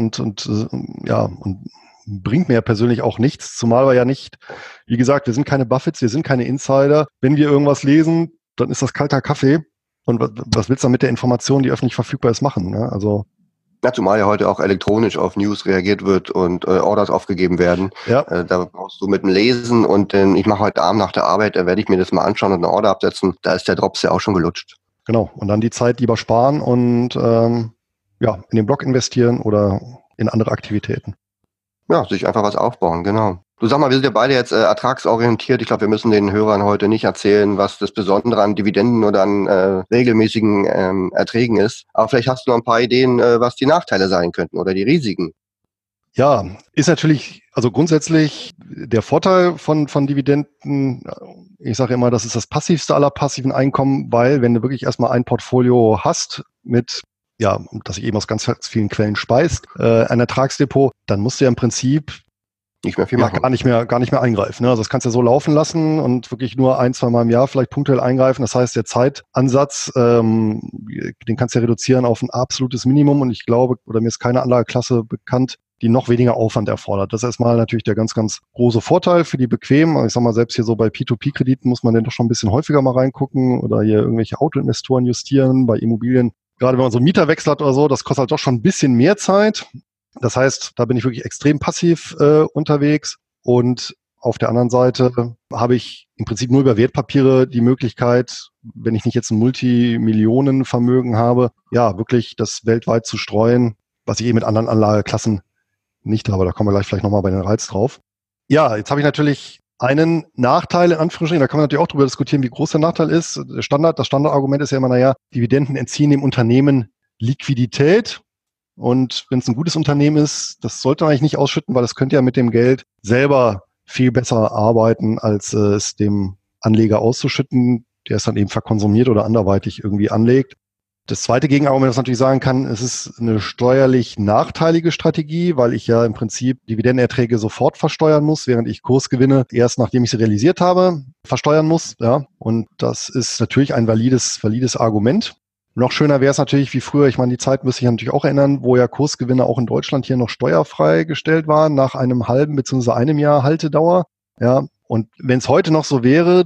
bringt mir ja persönlich auch nichts, zumal wir ja nicht, wie gesagt, wir sind keine Buffets, wir sind keine Insider. Wenn wir irgendwas lesen, dann ist das kalter Kaffee. Und was willst du dann mit der Information, die öffentlich verfügbar ist, machen? Ne? Also Ja, zumal ja heute auch elektronisch auf News reagiert wird und Orders aufgegeben werden. ja, Da brauchst du mit dem Lesen und ich mache heute Abend nach der Arbeit, da werde ich mir das mal anschauen und eine Order absetzen. Da ist der Drops ja auch schon gelutscht. genau. Und dann die Zeit lieber sparen und in den Blog investieren oder in andere Aktivitäten. Ja, sich einfach was aufbauen, genau. Du sag mal, wir sind ja beide jetzt ertragsorientiert. Ich glaube, wir müssen den Hörern heute nicht erzählen, was das Besondere an Dividenden oder an regelmäßigen Erträgen ist. Aber vielleicht hast du noch ein paar Ideen, was die Nachteile sein könnten oder die Risiken. Ja, ist natürlich, also grundsätzlich der Vorteil von Dividenden, ich sage immer, das ist das passivste aller passiven Einkommen, weil wenn du wirklich erstmal ein Portfolio hast mit, ja, das sich eben aus ganz vielen Quellen speist, ein Ertragsdepot, dann musst du ja im Prinzip Nicht mehr viel machen. gar nicht mehr eingreifen. Ne? Also das kannst du ja so laufen lassen und wirklich nur 1-2 Mal im Jahr vielleicht punktuell eingreifen. Das heißt, der Zeitansatz, den kannst du ja reduzieren auf ein absolutes Minimum. Und ich glaube, oder mir ist keine Anlageklasse bekannt, die noch weniger Aufwand erfordert. Das ist erstmal natürlich der ganz, ganz große Vorteil für die bequemen. Ich sag mal, selbst hier so bei P2P-Krediten muss man dann doch schon ein bisschen häufiger mal reingucken oder hier irgendwelche Autoinvestoren justieren bei Immobilien. Gerade wenn man so einen Mieterwechsel hat oder so, das kostet halt doch schon ein bisschen mehr Zeit. Das heißt, da bin ich wirklich extrem passiv unterwegs und auf der anderen Seite habe ich im Prinzip nur über Wertpapiere die Möglichkeit, wenn ich nicht jetzt ein Multimillionenvermögen habe, ja, wirklich das weltweit zu streuen, was ich eben mit anderen Anlageklassen nicht habe. Da kommen wir gleich vielleicht nochmal bei den Reiz drauf. Ja, jetzt habe ich natürlich einen Nachteil, in Anführungsstrichen, da kann man natürlich auch drüber diskutieren, wie groß der Nachteil ist. Das Standardargument ist ja immer, Dividenden entziehen dem Unternehmen Liquidität. Und wenn es ein gutes Unternehmen ist, das sollte man eigentlich nicht ausschütten, weil es könnte ja mit dem Geld selber viel besser arbeiten, als es dem Anleger auszuschütten, der es dann eben verkonsumiert oder anderweitig irgendwie anlegt. Das zweite Gegenargument, das man natürlich sagen kann, es ist eine steuerlich nachteilige Strategie, weil ich ja im Prinzip Dividendenerträge sofort versteuern muss, während ich Kursgewinne erst nachdem ich sie realisiert habe, versteuern muss. Ja, und das ist natürlich ein valides Argument. Noch schöner wäre es natürlich wie früher, ich meine, die Zeit müsste ich natürlich auch erinnern, wo ja Kursgewinne auch in Deutschland hier noch steuerfrei gestellt waren, nach einem halben bzw. einem Jahr Haltedauer. Ja, und wenn es heute noch so wäre,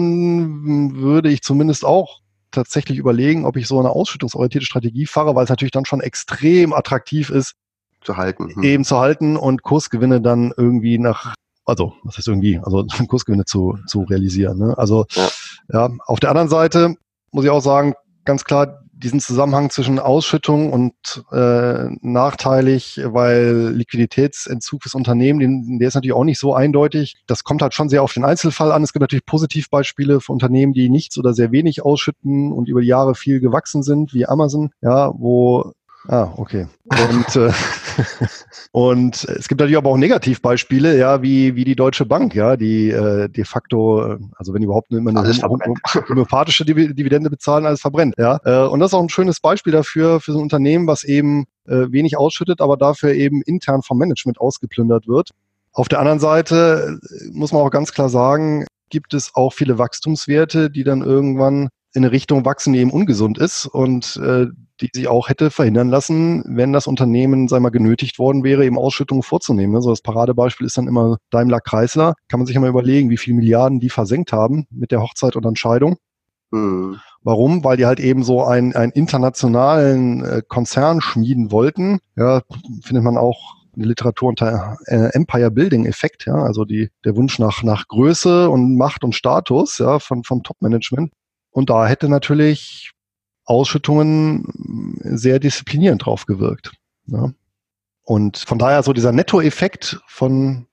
dann würde ich zumindest auch tatsächlich überlegen, ob ich so eine ausschüttungsorientierte Strategie fahre, weil es natürlich dann schon extrem attraktiv ist, Zu halten. eben zu halten und Kursgewinne dann irgendwie Kursgewinne zu realisieren. Ne? Also ja, auf der anderen Seite muss ich auch sagen, ganz klar diesen Zusammenhang zwischen Ausschüttung und nachteilig, weil Liquiditätsentzug fürs Unternehmen, der ist natürlich auch nicht so eindeutig. Das kommt halt schon sehr auf den Einzelfall an. Es gibt natürlich Positivbeispiele für Unternehmen, die nichts oder sehr wenig ausschütten und über die Jahre viel gewachsen sind, wie Amazon, ja, okay. Und es gibt natürlich aber auch Negativbeispiele, ja, wie die Deutsche Bank, ja, die de facto, also wenn überhaupt immer eine homöopathische Dividende bezahlen, alles verbrennt, ja. Und das ist auch ein schönes Beispiel dafür, für so ein Unternehmen, was eben wenig ausschüttet, aber dafür eben intern vom Management ausgeplündert wird. Auf der anderen Seite muss man auch ganz klar sagen, gibt es auch viele Wachstumswerte, die dann irgendwann in eine Richtung wachsen, die eben ungesund ist und die sich auch hätte verhindern lassen, wenn das Unternehmen, sei mal, genötigt worden wäre, eben Ausschüttungen vorzunehmen. Also das Paradebeispiel ist dann immer Daimler-Chrysler. Kann man sich ja mal überlegen, wie viele Milliarden die versenkt haben mit der Hochzeit und Entscheidung. Warum? Weil die halt eben so einen internationalen Konzern schmieden wollten. Ja, findet man auch in der Literatur unter Empire-Building-Effekt, ja, also der Wunsch nach Größe und Macht und Status, ja, vom Top-Management. Und da hätte natürlich Ausschüttungen sehr disziplinierend drauf gewirkt. Ja. Und von daher so dieser Nettoeffekt von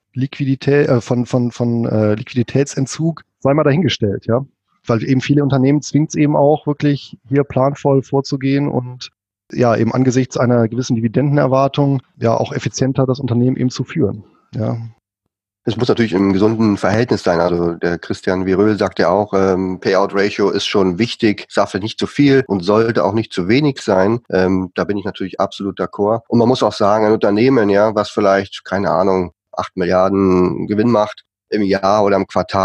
Liquiditätsentzug sei mal dahingestellt, ja. Weil eben viele Unternehmen zwingt es eben auch wirklich hier planvoll vorzugehen und ja eben angesichts einer gewissen Dividendenerwartung ja auch effizienter das Unternehmen eben zu führen. Ja. Es muss natürlich im gesunden Verhältnis sein. Also der Christian Viröl sagt ja auch, Payout-Ratio ist schon wichtig, es darf nicht zu viel und sollte auch nicht zu wenig sein. Da bin ich natürlich absolut d'accord. Und man muss auch sagen, ein Unternehmen, ja, was vielleicht, keine Ahnung, 8 Milliarden Gewinn macht im Jahr oder im Quartal,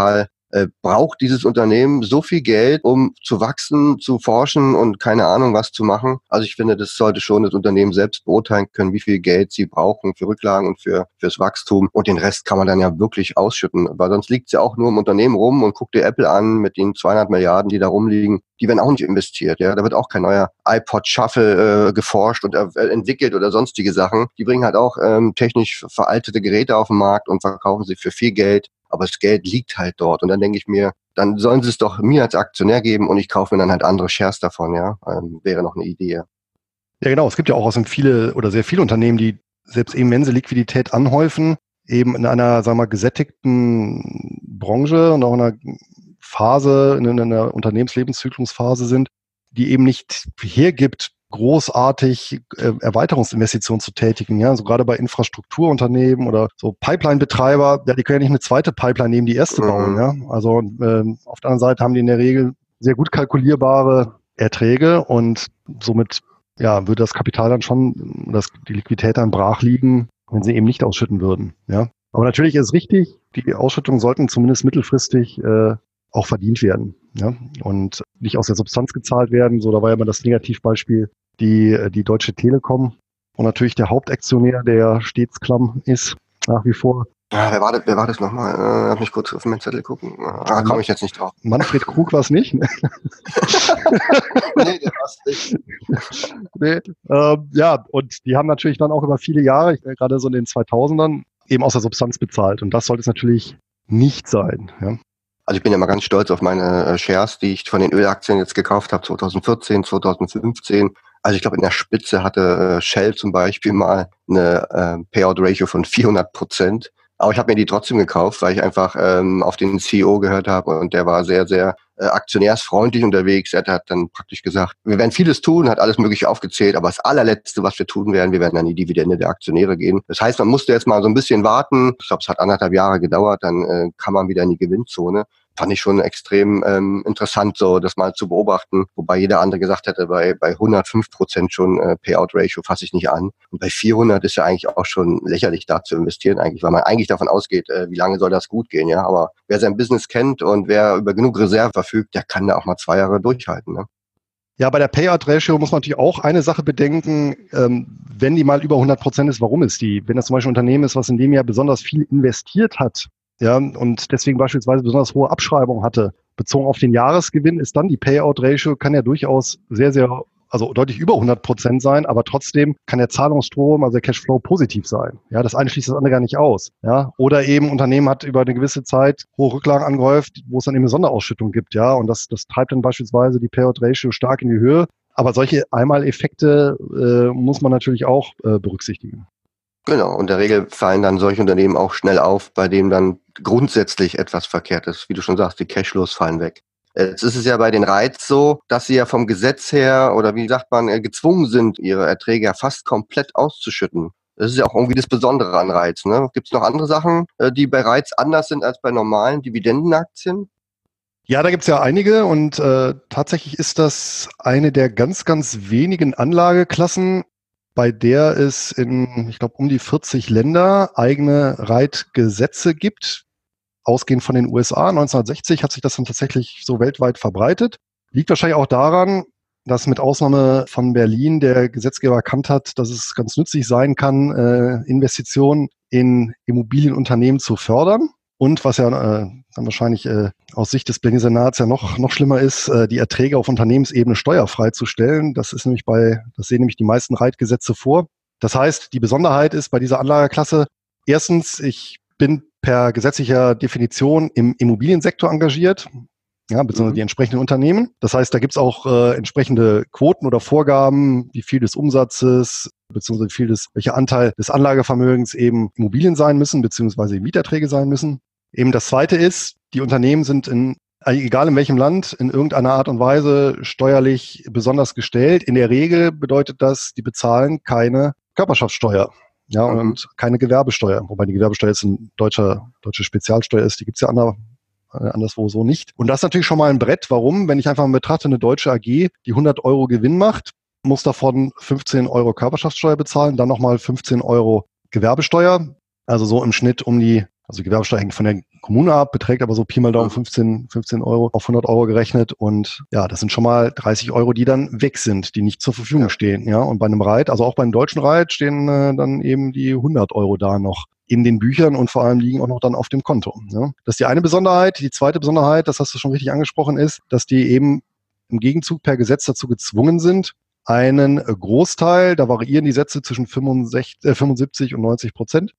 braucht dieses Unternehmen so viel Geld, um zu wachsen, zu forschen und keine Ahnung was zu machen? Also ich finde, das sollte schon das Unternehmen selbst beurteilen können, wie viel Geld sie brauchen für Rücklagen und fürs Wachstum. Und den Rest kann man dann ja wirklich ausschütten, weil sonst liegt es ja auch nur im Unternehmen rum und guck dir Apple an mit den 200 Milliarden, die da rumliegen. Die werden auch nicht investiert, ja. Da wird auch kein neuer iPod Shuffle geforscht und entwickelt oder sonstige Sachen. Die bringen halt auch technisch veraltete Geräte auf den Markt und verkaufen sie für viel Geld. Aber das Geld liegt halt dort. Und dann denke ich mir, dann sollen sie es doch mir als Aktionär geben und ich kaufe mir dann halt andere Shares davon, ja. Wäre noch eine Idee. Ja, genau. Es gibt ja auch sehr viele Unternehmen, die selbst immense Liquidität anhäufen, eben in einer, sagen wir mal, gesättigten Branche und auch in einer Phase, in einer Unternehmenslebenszyklungsphase sind, die eben nicht hergibt, großartig Erweiterungsinvestitionen zu tätigen. Ja, also gerade bei Infrastrukturunternehmen oder so Pipeline-Betreiber, ja, die können ja nicht eine zweite Pipeline nehmen, die erste bauen. Ja, also auf der anderen Seite haben die in der Regel sehr gut kalkulierbare Erträge und somit würde das Kapital dann schon, die Liquidität dann brach liegen, wenn sie eben nicht ausschütten würden. Ja, aber natürlich ist es richtig, die Ausschüttungen sollten zumindest mittelfristig auch verdient werden, ja, und nicht aus der Substanz gezahlt werden. So, da war ja immer das Negativbeispiel die Deutsche Telekom und natürlich der Hauptaktionär, der stets klamm ist, nach wie vor. Ja, wer war das nochmal? Lass mich kurz auf meinen Zettel gucken. Komme ich jetzt nicht drauf. Manfred Krug war es nicht? Nee, der war es nicht. Nee, und die haben natürlich dann auch über viele Jahre, gerade so in den 2000ern, eben aus der Substanz bezahlt. Und das sollte es natürlich nicht sein, ja. Also ich bin ja mal ganz stolz auf meine Shares, die ich von den Ölaktien jetzt gekauft habe, 2014, 2015. Also ich glaube, in der Spitze hatte Shell zum Beispiel mal eine Payout-Ratio von 400%. Aber ich habe mir die trotzdem gekauft, weil ich einfach auf den CEO gehört habe und der war sehr, sehr aktionärsfreundlich unterwegs. Er hat dann praktisch gesagt, wir werden vieles tun, hat alles Mögliche aufgezählt, aber das allerletzte, was wir tun werden, wir werden an die Dividende der Aktionäre gehen. Das heißt, man musste jetzt mal so ein bisschen warten. Ich glaube, es hat 1,5 Jahre gedauert, dann kann man wieder in die Gewinnzone. Fand ich schon extrem interessant, so das mal zu beobachten, wobei jeder andere gesagt hätte, bei 105% schon Payout-Ratio fasse ich nicht an. Und bei 400 ist ja eigentlich auch schon lächerlich, da zu investieren eigentlich, weil man eigentlich davon ausgeht, wie lange soll das gut gehen, ja. Aber wer sein Business kennt und wer über genug Reserve verfügt, der kann da auch mal 2 Jahre durchhalten, ne? Ja, bei der Payout-Ratio muss man natürlich auch eine Sache bedenken, wenn die mal über 100% ist, warum ist die? Wenn das zum Beispiel ein Unternehmen ist, was in dem Jahr besonders viel investiert hat, ja, und deswegen beispielsweise besonders hohe Abschreibungen hatte, bezogen auf den Jahresgewinn, ist dann die Payout-Ratio, kann ja durchaus also deutlich über 100% sein, aber trotzdem kann der Zahlungsstrom, also der Cashflow positiv sein. Ja, das eine schließt das andere gar nicht aus. Ja, oder eben Unternehmen hat über eine gewisse Zeit hohe Rücklagen angehäuft, wo es dann eben eine Sonderausschüttung gibt. Ja, und das treibt dann beispielsweise die Payout-Ratio stark in die Höhe. Aber solche Einmaleffekte muss man natürlich auch berücksichtigen. Genau, und in der Regel fallen dann solche Unternehmen auch schnell auf, bei denen dann grundsätzlich etwas verkehrt ist. Wie du schon sagst, die Cashflows fallen weg. Jetzt ist es ja bei den REITs so, dass sie ja vom Gesetz her, oder wie sagt man, gezwungen sind, ihre Erträge ja fast komplett auszuschütten. Das ist ja auch irgendwie das Besondere an REITs, ne? Gibt es noch andere Sachen, die bei REITs anders sind als bei normalen Dividendenaktien? Ja, da gibt's ja einige und tatsächlich ist das eine der ganz, ganz wenigen Anlageklassen, bei der es in, ich glaube, um die 40 Länder eigene REIT-Gesetze gibt. Ausgehend von den USA, 1960 hat sich das dann tatsächlich so weltweit verbreitet. Liegt wahrscheinlich auch daran, dass mit Ausnahme von Berlin der Gesetzgeber erkannt hat, dass es ganz nützlich sein kann, Investitionen in Immobilienunternehmen zu fördern. Und was ja dann wahrscheinlich aus Sicht des Berliner Senats ja noch schlimmer ist, die Erträge auf Unternehmensebene steuerfrei zu stellen. Das sehen nämlich die meisten REIT-Gesetze vor. Das heißt, die Besonderheit ist bei dieser Anlageklasse, erstens, ich bin per gesetzlicher Definition im Immobiliensektor engagiert, ja, beziehungsweise die entsprechenden Unternehmen. Das heißt, da gibt's auch entsprechende Quoten oder Vorgaben, wie viel des Umsatzes, beziehungsweise welcher Anteil des Anlagevermögens eben Immobilien sein müssen, beziehungsweise Mieterträge sein müssen. Eben das Zweite ist, die Unternehmen sind egal in welchem Land, in irgendeiner Art und Weise steuerlich besonders gestellt. In der Regel bedeutet das, die bezahlen keine Körperschaftssteuer. Ja, und keine Gewerbesteuer, wobei die Gewerbesteuer jetzt eine deutsche Spezialsteuer ist, die gibt's ja anderswo so nicht. Und das ist natürlich schon mal ein Brett. Warum? Wenn ich einfach mal betrachte, eine deutsche AG, die 100 Euro Gewinn macht, muss davon 15 Euro Körperschaftssteuer bezahlen, dann nochmal 15 Euro Gewerbesteuer, also so im Schnitt um die Also die Gewerbesteuer hängt von der Kommune ab, beträgt aber so Pi mal Daumen 15 Euro auf 100 Euro gerechnet. Und ja, das sind schon mal 30 Euro, die dann weg sind, die nicht zur Verfügung stehen. Ja, und bei einem Reit, also auch beim deutschen Reit, stehen dann eben die 100 Euro da noch in den Büchern und vor allem liegen auch noch dann auf dem Konto. Ja. Das ist die eine Besonderheit. Die zweite Besonderheit, das hast du schon richtig angesprochen, ist, dass die eben im Gegenzug per Gesetz dazu gezwungen sind, einen Großteil, da variieren die Sätze zwischen 75 und 90%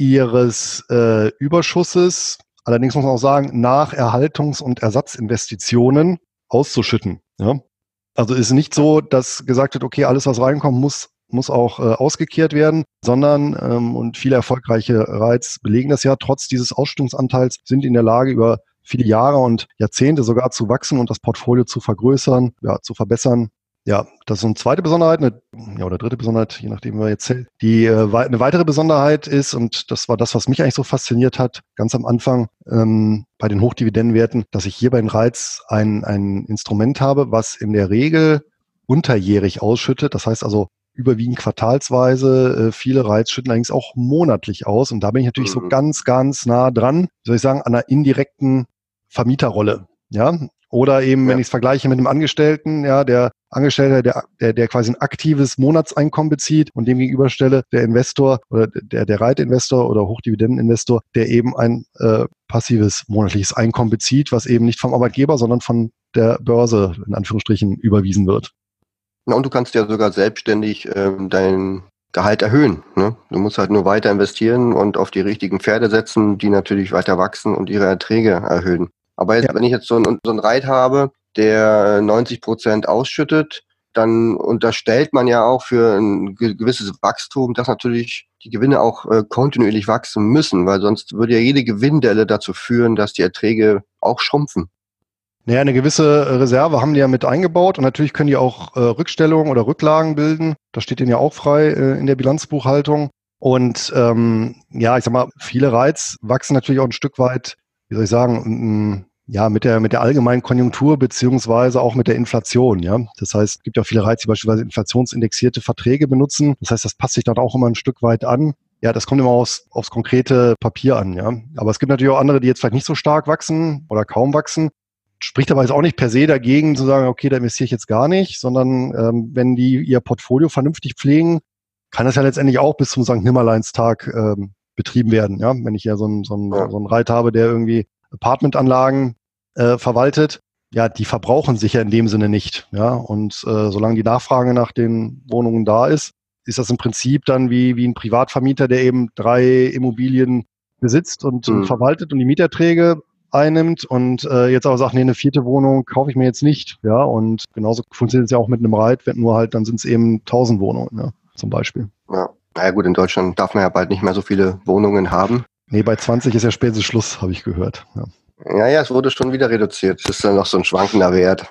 ihres Überschusses, allerdings muss man auch sagen, nach Erhaltungs- und Ersatzinvestitionen auszuschütten. Ja? Also ist nicht so, dass gesagt wird, okay, alles, was reinkommt, muss auch ausgekehrt werden, sondern, und viele erfolgreiche Reits belegen das ja, trotz dieses Ausschüttungsanteils sind in der Lage, über viele Jahre und Jahrzehnte sogar zu wachsen und das Portfolio zu vergrößern, ja, zu verbessern. Ja, das ist eine zweite Besonderheit, oder dritte Besonderheit, je nachdem, wer jetzt zählt. Eine weitere Besonderheit ist, und das war das, was mich eigentlich so fasziniert hat, ganz am Anfang bei den Hochdividendenwerten, dass ich hier bei den Reits ein Instrument habe, was in der Regel unterjährig ausschüttet. Das heißt also überwiegend quartalsweise. Viele Reits schütten allerdings auch monatlich aus. Und da bin ich natürlich so ganz, ganz nah dran, wie soll ich sagen, an einer indirekten Vermieterrolle. Ja, oder eben, wenn ich es vergleiche mit einem Angestellten, ja, der Angestellte, der quasi ein aktives Monatseinkommen bezieht und dem gegenüberstelle der Investor oder der Reitinvestor oder Hochdividendeninvestor, der eben ein passives monatliches Einkommen bezieht, was eben nicht vom Arbeitgeber, sondern von der Börse in Anführungsstrichen überwiesen wird. Na, und du kannst ja sogar selbstständig dein Gehalt erhöhen. Ne? Du musst halt nur weiter investieren und auf die richtigen Pferde setzen, die natürlich weiter wachsen und ihre Erträge erhöhen. Aber jetzt, wenn ich jetzt so einen Reit habe, der 90% ausschüttet, dann unterstellt man ja auch für ein gewisses Wachstum, dass natürlich die Gewinne auch kontinuierlich wachsen müssen, weil sonst würde ja jede Gewinndelle dazu führen, dass die Erträge auch schrumpfen. Naja, eine gewisse Reserve haben die ja mit eingebaut und natürlich können die auch Rückstellungen oder Rücklagen bilden. Das steht denen ja auch frei in der Bilanzbuchhaltung. Und ja, ich sag mal, viele Reits wachsen natürlich auch ein Stück weit, wie soll ich sagen, ja, mit der allgemeinen Konjunktur beziehungsweise auch mit der Inflation, ja. Das heißt, es gibt ja viele Reits, die beispielsweise inflationsindexierte Verträge benutzen. Das heißt, das passt sich dann auch immer ein Stück weit an. Ja, das kommt immer aufs konkrete Papier an, ja. Aber es gibt natürlich auch andere, die jetzt vielleicht nicht so stark wachsen oder kaum wachsen. Spricht aber jetzt auch nicht per se dagegen zu sagen, okay, da investiere ich jetzt gar nicht, sondern wenn die ihr Portfolio vernünftig pflegen, kann das ja letztendlich auch bis zum St. Nimmerleinstag betrieben werden. Ja, wenn ich ja so einen Reit habe, der irgendwie Apartmentanlagen verwaltet, ja, die verbrauchen sich ja in dem Sinne nicht. Ja, und solange die Nachfrage nach den Wohnungen da ist das im Prinzip dann wie ein Privatvermieter, der eben 3 Immobilien besitzt und verwaltet und die Mieterträge einnimmt und jetzt aber sagt, nee, eine 4. Wohnung kaufe ich mir jetzt nicht. Ja, und genauso funktioniert es ja auch mit einem Reit, nur halt, dann sind es eben 1000 Wohnungen, ja, zum Beispiel. Ja. Naja gut, in Deutschland darf man ja bald nicht mehr so viele Wohnungen haben. Nee, bei 20 ist ja spätestens Schluss, habe ich gehört. Ja, es wurde schon wieder reduziert. Das ist dann noch so ein schwankender Wert.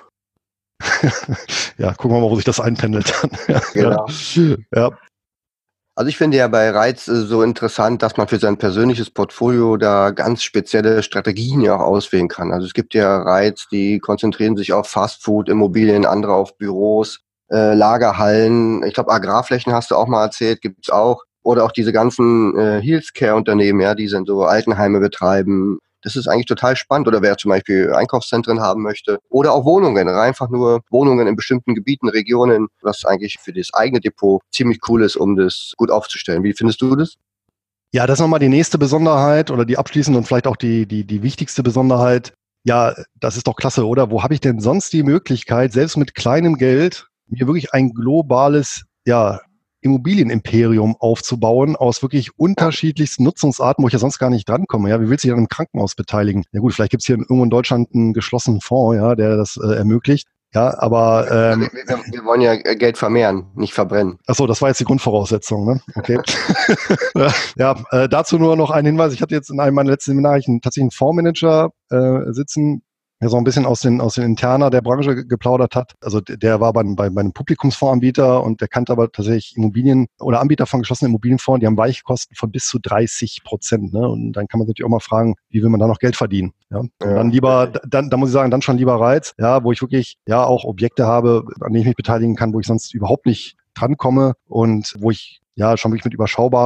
Ja, gucken wir mal, wo sich das einpendelt dann. Genau. Ja. Also ich finde ja bei Reits so interessant, dass man für sein persönliches Portfolio da ganz spezielle Strategien ja auch auswählen kann. Also es gibt ja Reits, die konzentrieren sich auf Fastfood, Immobilien, andere auf Büros, Lagerhallen. Ich glaube, Agrarflächen hast du auch mal erzählt, gibt's auch. Oder auch diese ganzen Healthcare-Unternehmen, ja, die sind so Altenheime betreiben. Das ist eigentlich total spannend. Oder wer zum Beispiel Einkaufszentren haben möchte. Oder auch Wohnungen, einfach nur Wohnungen in bestimmten Gebieten, Regionen, was eigentlich für das eigene Depot ziemlich cool ist, um das gut aufzustellen. Wie findest du das? Ja, das ist nochmal die nächste Besonderheit oder die abschließende und vielleicht auch die wichtigste Besonderheit. Ja, das ist doch klasse, oder? Wo habe ich denn sonst die Möglichkeit, selbst mit kleinem Geld, mir wirklich ein globales, ja, Immobilienimperium aufzubauen aus wirklich unterschiedlichsten Nutzungsarten, wo ich ja sonst gar nicht drankomme. Ja, wie willst du dich an einem Krankenhaus beteiligen? Ja gut, vielleicht gibt es hier irgendwo in Deutschland einen geschlossenen Fonds, ja, der das ermöglicht. Ja, aber wir wollen ja Geld vermehren, nicht verbrennen. Ach so, das war jetzt die Grundvoraussetzung, ne? Okay. Ja, dazu nur noch ein Hinweis. Ich hatte jetzt in einem meiner letzten Seminare tatsächlich einen Fondsmanager sitzen, der so ein bisschen aus den Interna der Branche geplaudert hat. Also der war bei einem Publikumsfondsanbieter und der kannte aber tatsächlich Immobilien oder Anbieter von geschlossenen Immobilienfonds, die haben Weichkosten von bis zu 30%. Ne? Und dann kann man sich natürlich auch mal fragen, wie will man da noch Geld verdienen? Ja? Und dann lieber, dann muss ich sagen, dann schon lieber Reiz, ja, wo ich wirklich ja auch Objekte habe, an denen ich mich beteiligen kann, wo ich sonst überhaupt nicht drankomme und wo ich ja schon wirklich mit überschaubaren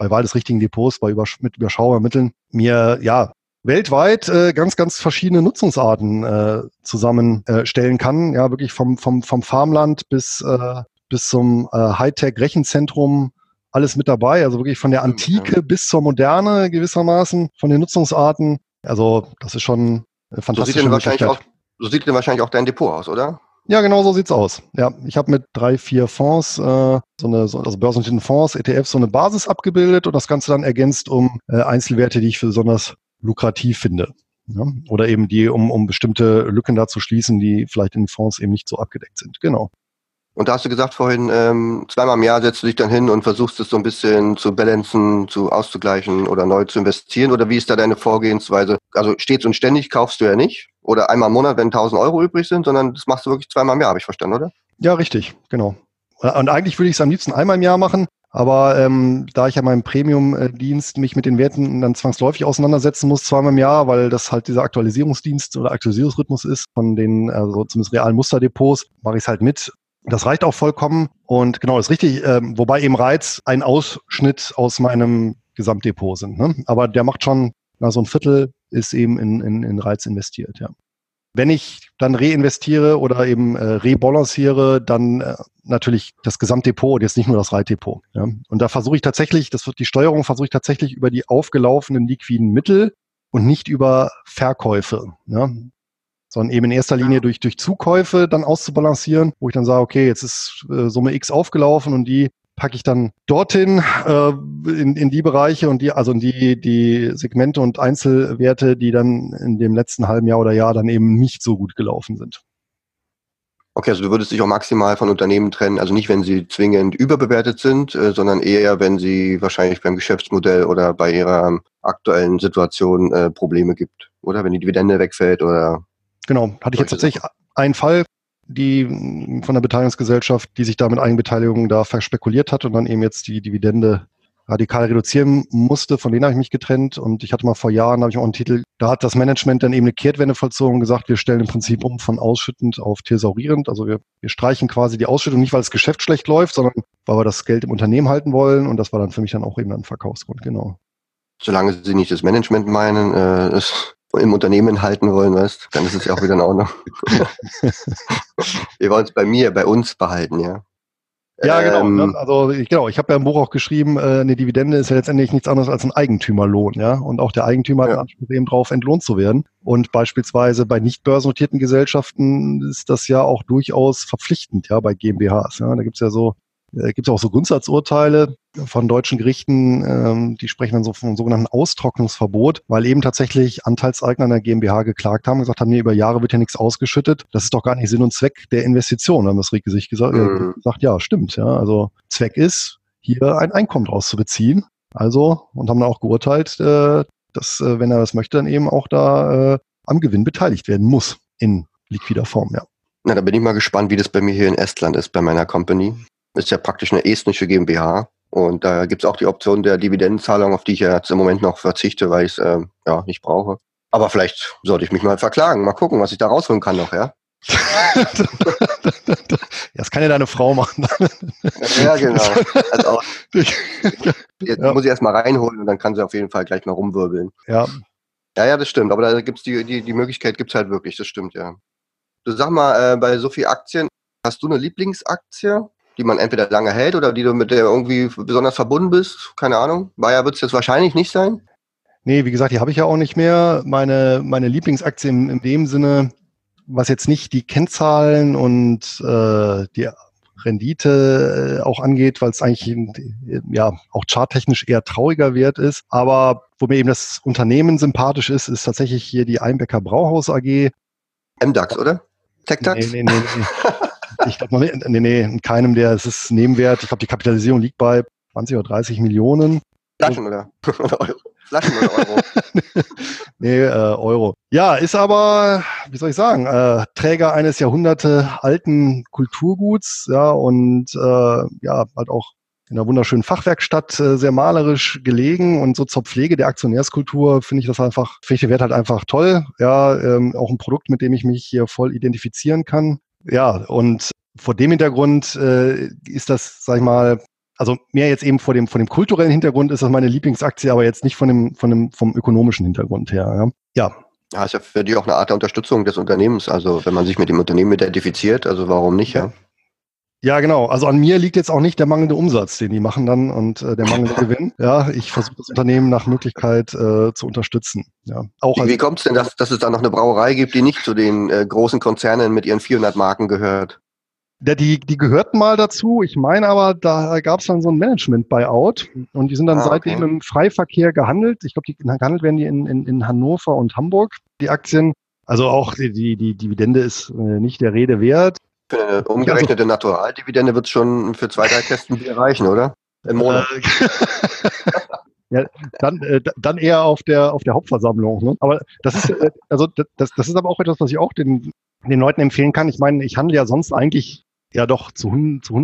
bei Wahl des richtigen Depots, mit überschaubaren Mitteln, mir weltweit ganz, ganz verschiedene Nutzungsarten zusammenstellen kann. Ja, wirklich vom Farmland bis zum Hightech-Rechenzentrum, alles mit dabei. Also wirklich von der Antike bis zur Moderne gewissermaßen, von den Nutzungsarten. Also das ist schon eine fantastische Möglichkeit. So sieht denn wahrscheinlich auch dein Depot aus, oder? Ja, genau so sieht's aus. Ja, ich habe mit 3, 4 Fonds, also börsennotierten Fonds, ETFs, so eine Basis abgebildet und das Ganze dann ergänzt um Einzelwerte, die ich für besonders lukrativ finde. Ja? Oder eben die, um bestimmte Lücken da zu schließen, die vielleicht in Fonds eben nicht so abgedeckt sind. Genau. Und da hast du gesagt vorhin, zweimal im Jahr setzt du dich dann hin und versuchst es so ein bisschen zu balancen, auszugleichen oder neu zu investieren? Oder wie ist da deine Vorgehensweise? Also stets und ständig kaufst du ja nicht oder einmal im Monat, wenn 1.000 Euro übrig sind, sondern das machst du wirklich zweimal im Jahr, habe ich verstanden, oder? Ja, richtig, genau. Und eigentlich würde ich es am liebsten einmal im Jahr machen, aber da ich ja meinem Premium-Dienst mich mit den Werten dann zwangsläufig auseinandersetzen muss, zweimal im Jahr, weil das halt dieser Aktualisierungsdienst oder Aktualisierungsrhythmus ist von den, also zumindest realen Musterdepots, mache ich es halt mit. Das reicht auch vollkommen und genau, das ist richtig, wobei eben Reiz ein Ausschnitt aus meinem Gesamtdepot sind. Ne? Aber der macht schon, so ein Viertel ist eben in Reiz investiert, ja. Wenn ich dann reinvestiere oder eben rebalanciere, dann natürlich das Gesamtdepot und jetzt nicht nur das Reitdepot. Ja? Und da versuche ich tatsächlich, die Steuerung versuche ich tatsächlich über die aufgelaufenen liquiden Mittel und nicht über Verkäufe. Ja? Sondern eben in erster Linie durch Zukäufe dann auszubalancieren, wo ich dann sage, okay, jetzt ist Summe X aufgelaufen und die packe ich dann dorthin in die Bereiche und in die Segmente und Einzelwerte, die dann in dem letzten halben Jahr oder Jahr dann eben nicht so gut gelaufen sind. Okay, also du würdest dich auch maximal von Unternehmen trennen, also nicht, wenn sie zwingend überbewertet sind, sondern eher, wenn sie wahrscheinlich beim Geschäftsmodell oder bei ihrer aktuellen Situation Probleme gibt, oder? Wenn die Dividende wegfällt oder... Genau, hatte ich jetzt tatsächlich einen Fall, die von der Beteiligungsgesellschaft, die sich da mit Eigenbeteiligung da verspekuliert hat und dann eben jetzt die Dividende radikal reduzieren musste. Von denen habe ich mich getrennt und ich hatte mal vor Jahren, habe ich auch einen Titel, da hat das Management dann eben eine Kehrtwende vollzogen und gesagt, wir stellen im Prinzip um von ausschüttend auf thesaurierend. Also wir streichen quasi die Ausschüttung nicht, weil das Geschäft schlecht läuft, sondern weil wir das Geld im Unternehmen halten wollen und das war dann für mich dann auch eben ein Verkaufsgrund, genau. Solange sie nicht das Management meinen, im Unternehmen halten wollen, weißt, dann ist es ja auch wieder in Ordnung. Wir wollen es bei uns behalten, ja. Ja, genau. Also ich habe ja im Buch auch geschrieben, eine Dividende ist ja letztendlich nichts anderes als ein Eigentümerlohn, ja. Und auch der Eigentümer hat Anspruch eben drauf, entlohnt zu werden. Und beispielsweise bei nicht börsennotierten Gesellschaften ist das ja auch durchaus verpflichtend, ja, bei GmbHs. Ja. Da gibt's auch so Grundsatzurteile von deutschen Gerichten, die sprechen dann so vom sogenannten Austrocknungsverbot, weil eben tatsächlich Anteilseigner einer GmbH geklagt haben, gesagt haben, nee, über Jahre wird ja nichts ausgeschüttet. Das ist doch gar nicht Sinn und Zweck der Investition. Dann haben das Gericht gesagt, ja, stimmt. Ja, also Zweck ist, hier ein Einkommen draus zu beziehen. Also, und haben dann auch geurteilt, dass, wenn er das möchte, dann eben auch da am Gewinn beteiligt werden muss in liquider Form, ja. Na, da bin ich mal gespannt, wie das bei mir hier in Estland ist, bei meiner Company. Ist ja praktisch eine estnische GmbH und da gibt's auch die Option der Dividendenzahlung, auf die ich ja jetzt im Moment noch verzichte, weil ich es nicht brauche. Aber vielleicht sollte ich mich mal verklagen, mal gucken, was ich da rausholen kann noch, ja? Das kann ja deine Frau machen. Ja, genau. Also jetzt muss ich erst mal reinholen und dann kann sie auf jeden Fall gleich mal rumwirbeln. Ja. Ja, das stimmt, aber da gibt's die Möglichkeit gibt's halt wirklich, das stimmt, ja. Du sag mal, bei so viel Aktien, hast du eine Lieblingsaktie, die man entweder lange hält oder die du mit der irgendwie besonders verbunden bist? Keine Ahnung. Bayer wird es jetzt wahrscheinlich nicht sein. Nee, wie gesagt, die habe ich ja auch nicht mehr. Meine Lieblingsaktie in dem Sinne, was jetzt nicht die Kennzahlen und die Rendite auch angeht, weil es eigentlich auch charttechnisch eher trauriger Wert ist. Aber wo mir eben das Unternehmen sympathisch ist tatsächlich hier die Einbecker Brauhaus AG. MDAX, oder? TechDAX? Nee. Ich glaube noch nicht, in keinem es ist Nebenwert. Ich glaube, die Kapitalisierung liegt bei 20 oder 30 Millionen. Flaschen oder Euro? Flaschen oder Euro? Nee, Euro. Ja, ist aber, wie soll ich sagen, Träger eines jahrhundertealten Kulturguts, ja, und halt auch in einer wunderschönen Fachwerkstatt sehr malerisch gelegen und so zur Pflege der Aktionärskultur finde ich den Wert halt einfach toll. Ja, auch ein Produkt, mit dem ich mich hier voll identifizieren kann. Ja, und vor dem Hintergrund ist das, sag ich mal, Also mehr jetzt eben von dem kulturellen Hintergrund ist das meine Lieblingsaktie, aber jetzt nicht vom ökonomischen Hintergrund her. Ja. Ja, ist ja für dich auch eine Art der Unterstützung des Unternehmens. Also wenn man sich mit dem Unternehmen identifiziert, also warum nicht, ja? Ja, genau. Also an mir liegt jetzt auch nicht der mangelnde Umsatz, den die machen dann und der mangelnde Gewinn. Ja, ich versuche das Unternehmen nach Möglichkeit zu unterstützen. Ja, auch Wie kommt es denn, dass es da noch eine Brauerei gibt, die nicht zu den großen Konzernen mit ihren 400 Marken gehört? Die gehörten mal dazu. Ich meine aber, da gab es dann so ein Management-Buyout und die sind dann seitdem im Freiverkehr gehandelt. Ich glaube, gehandelt werden die in Hannover und Hamburg, die Aktien. Also auch die Dividende ist nicht der Rede wert. Für eine umgerechnete Naturaldividende wird es schon für 2, 3 Kästen Bier reichen, oder? Im Monat. Ja, dann eher auf der Hauptversammlung. Ne? Aber das ist das ist aber auch etwas, was ich auch den Leuten empfehlen kann. Ich meine, ich handle ja sonst eigentlich ja doch zu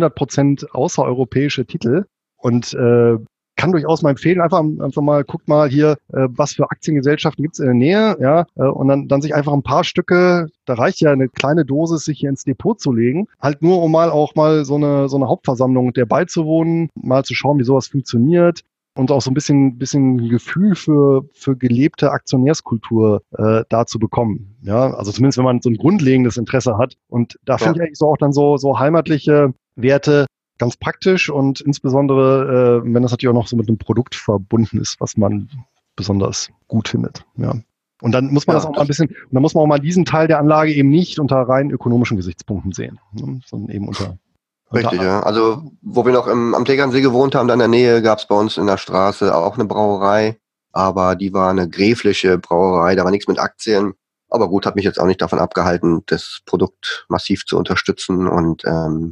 100% außereuropäische Titel und kann durchaus mal empfehlen, einfach mal, guckt mal hier, was für Aktiengesellschaften gibt's in der Nähe, ja, und dann sich einfach ein paar Stücke, da reicht ja eine kleine Dosis, sich hier ins Depot zu legen, halt nur, um auch mal so eine Hauptversammlung der beizuwohnen, mal zu schauen, wie sowas funktioniert und auch so ein bisschen Gefühl für gelebte Aktionärskultur da zu bekommen. Ja, also zumindest, wenn man so ein grundlegendes Interesse hat. Und da finde ich eigentlich so auch dann so heimatliche Werte ganz praktisch und insbesondere, wenn das natürlich auch noch so mit einem Produkt verbunden ist, was man besonders gut findet. Ja. Und dann muss man das auch mal ein bisschen, und dann muss man auch mal diesen Teil der Anlage eben nicht unter rein ökonomischen Gesichtspunkten sehen, ne, sondern eben unter Richtig, ja. Also, wo wir noch am Tegernsee gewohnt haben, da in der Nähe, gab es bei uns in der Straße auch eine Brauerei, aber die war eine gräfliche Brauerei, da war nichts mit Aktien. Aber gut, hat mich jetzt auch nicht davon abgehalten, das Produkt massiv zu unterstützen. Und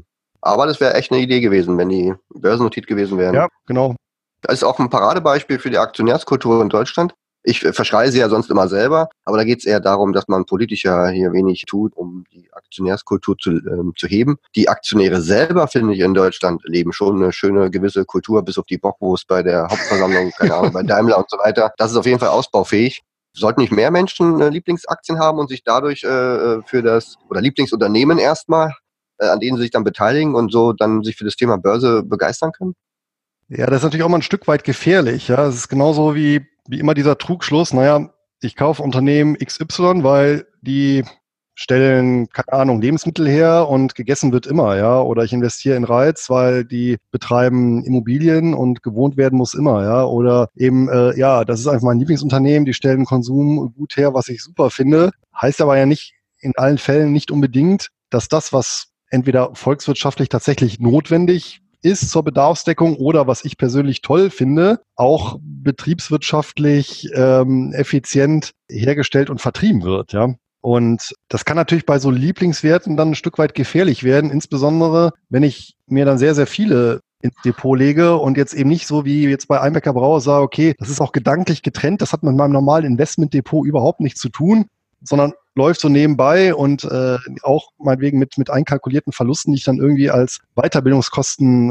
aber das wäre echt eine Idee gewesen, wenn die börsennotiert gewesen wären. Ja, genau. Das ist auch ein Paradebeispiel für die Aktionärskultur in Deutschland. Ich verschreie sie ja sonst immer selber, aber da geht es eher darum, dass man politischer hier wenig tut, um die Aktionärskultur zu heben. Die Aktionäre selber, finde ich, in Deutschland leben schon eine schöne gewisse Kultur, bis auf die Bockwurst bei der Hauptversammlung, keine Ahnung, bei Daimler und so weiter. Das ist auf jeden Fall ausbaufähig. Sollten nicht mehr Menschen Lieblingsaktien haben und sich dadurch für das, oder Lieblingsunternehmen erstmal, an denen sie sich dann beteiligen und so dann sich für das Thema Börse begeistern können? Ja, das ist natürlich auch mal ein Stück weit gefährlich. Ja, es ist genauso wie immer dieser Trugschluss. Naja, ich kaufe Unternehmen XY, weil die stellen, keine Ahnung, Lebensmittel her und gegessen wird immer, ja. Oder ich investiere in Reiz, weil die betreiben Immobilien und gewohnt werden muss immer, ja. Oder eben, das ist einfach mein Lieblingsunternehmen, die stellen Konsumgut her, was ich super finde. Heißt aber ja nicht in allen Fällen nicht unbedingt, dass das, was entweder volkswirtschaftlich tatsächlich notwendig ist zur Bedarfsdeckung oder was ich persönlich toll finde, auch betriebswirtschaftlich effizient hergestellt und vertrieben wird, ja. Und das kann natürlich bei so Lieblingswerten dann ein Stück weit gefährlich werden, insbesondere wenn ich mir dann sehr, sehr viele ins Depot lege und jetzt eben nicht so wie jetzt bei Einbecker Brauer sage, okay, das ist auch gedanklich getrennt, das hat mit meinem normalen Investmentdepot überhaupt nichts zu tun, sondern läuft so nebenbei und auch meinetwegen mit einkalkulierten Verlusten, die ich dann irgendwie als Weiterbildungskosten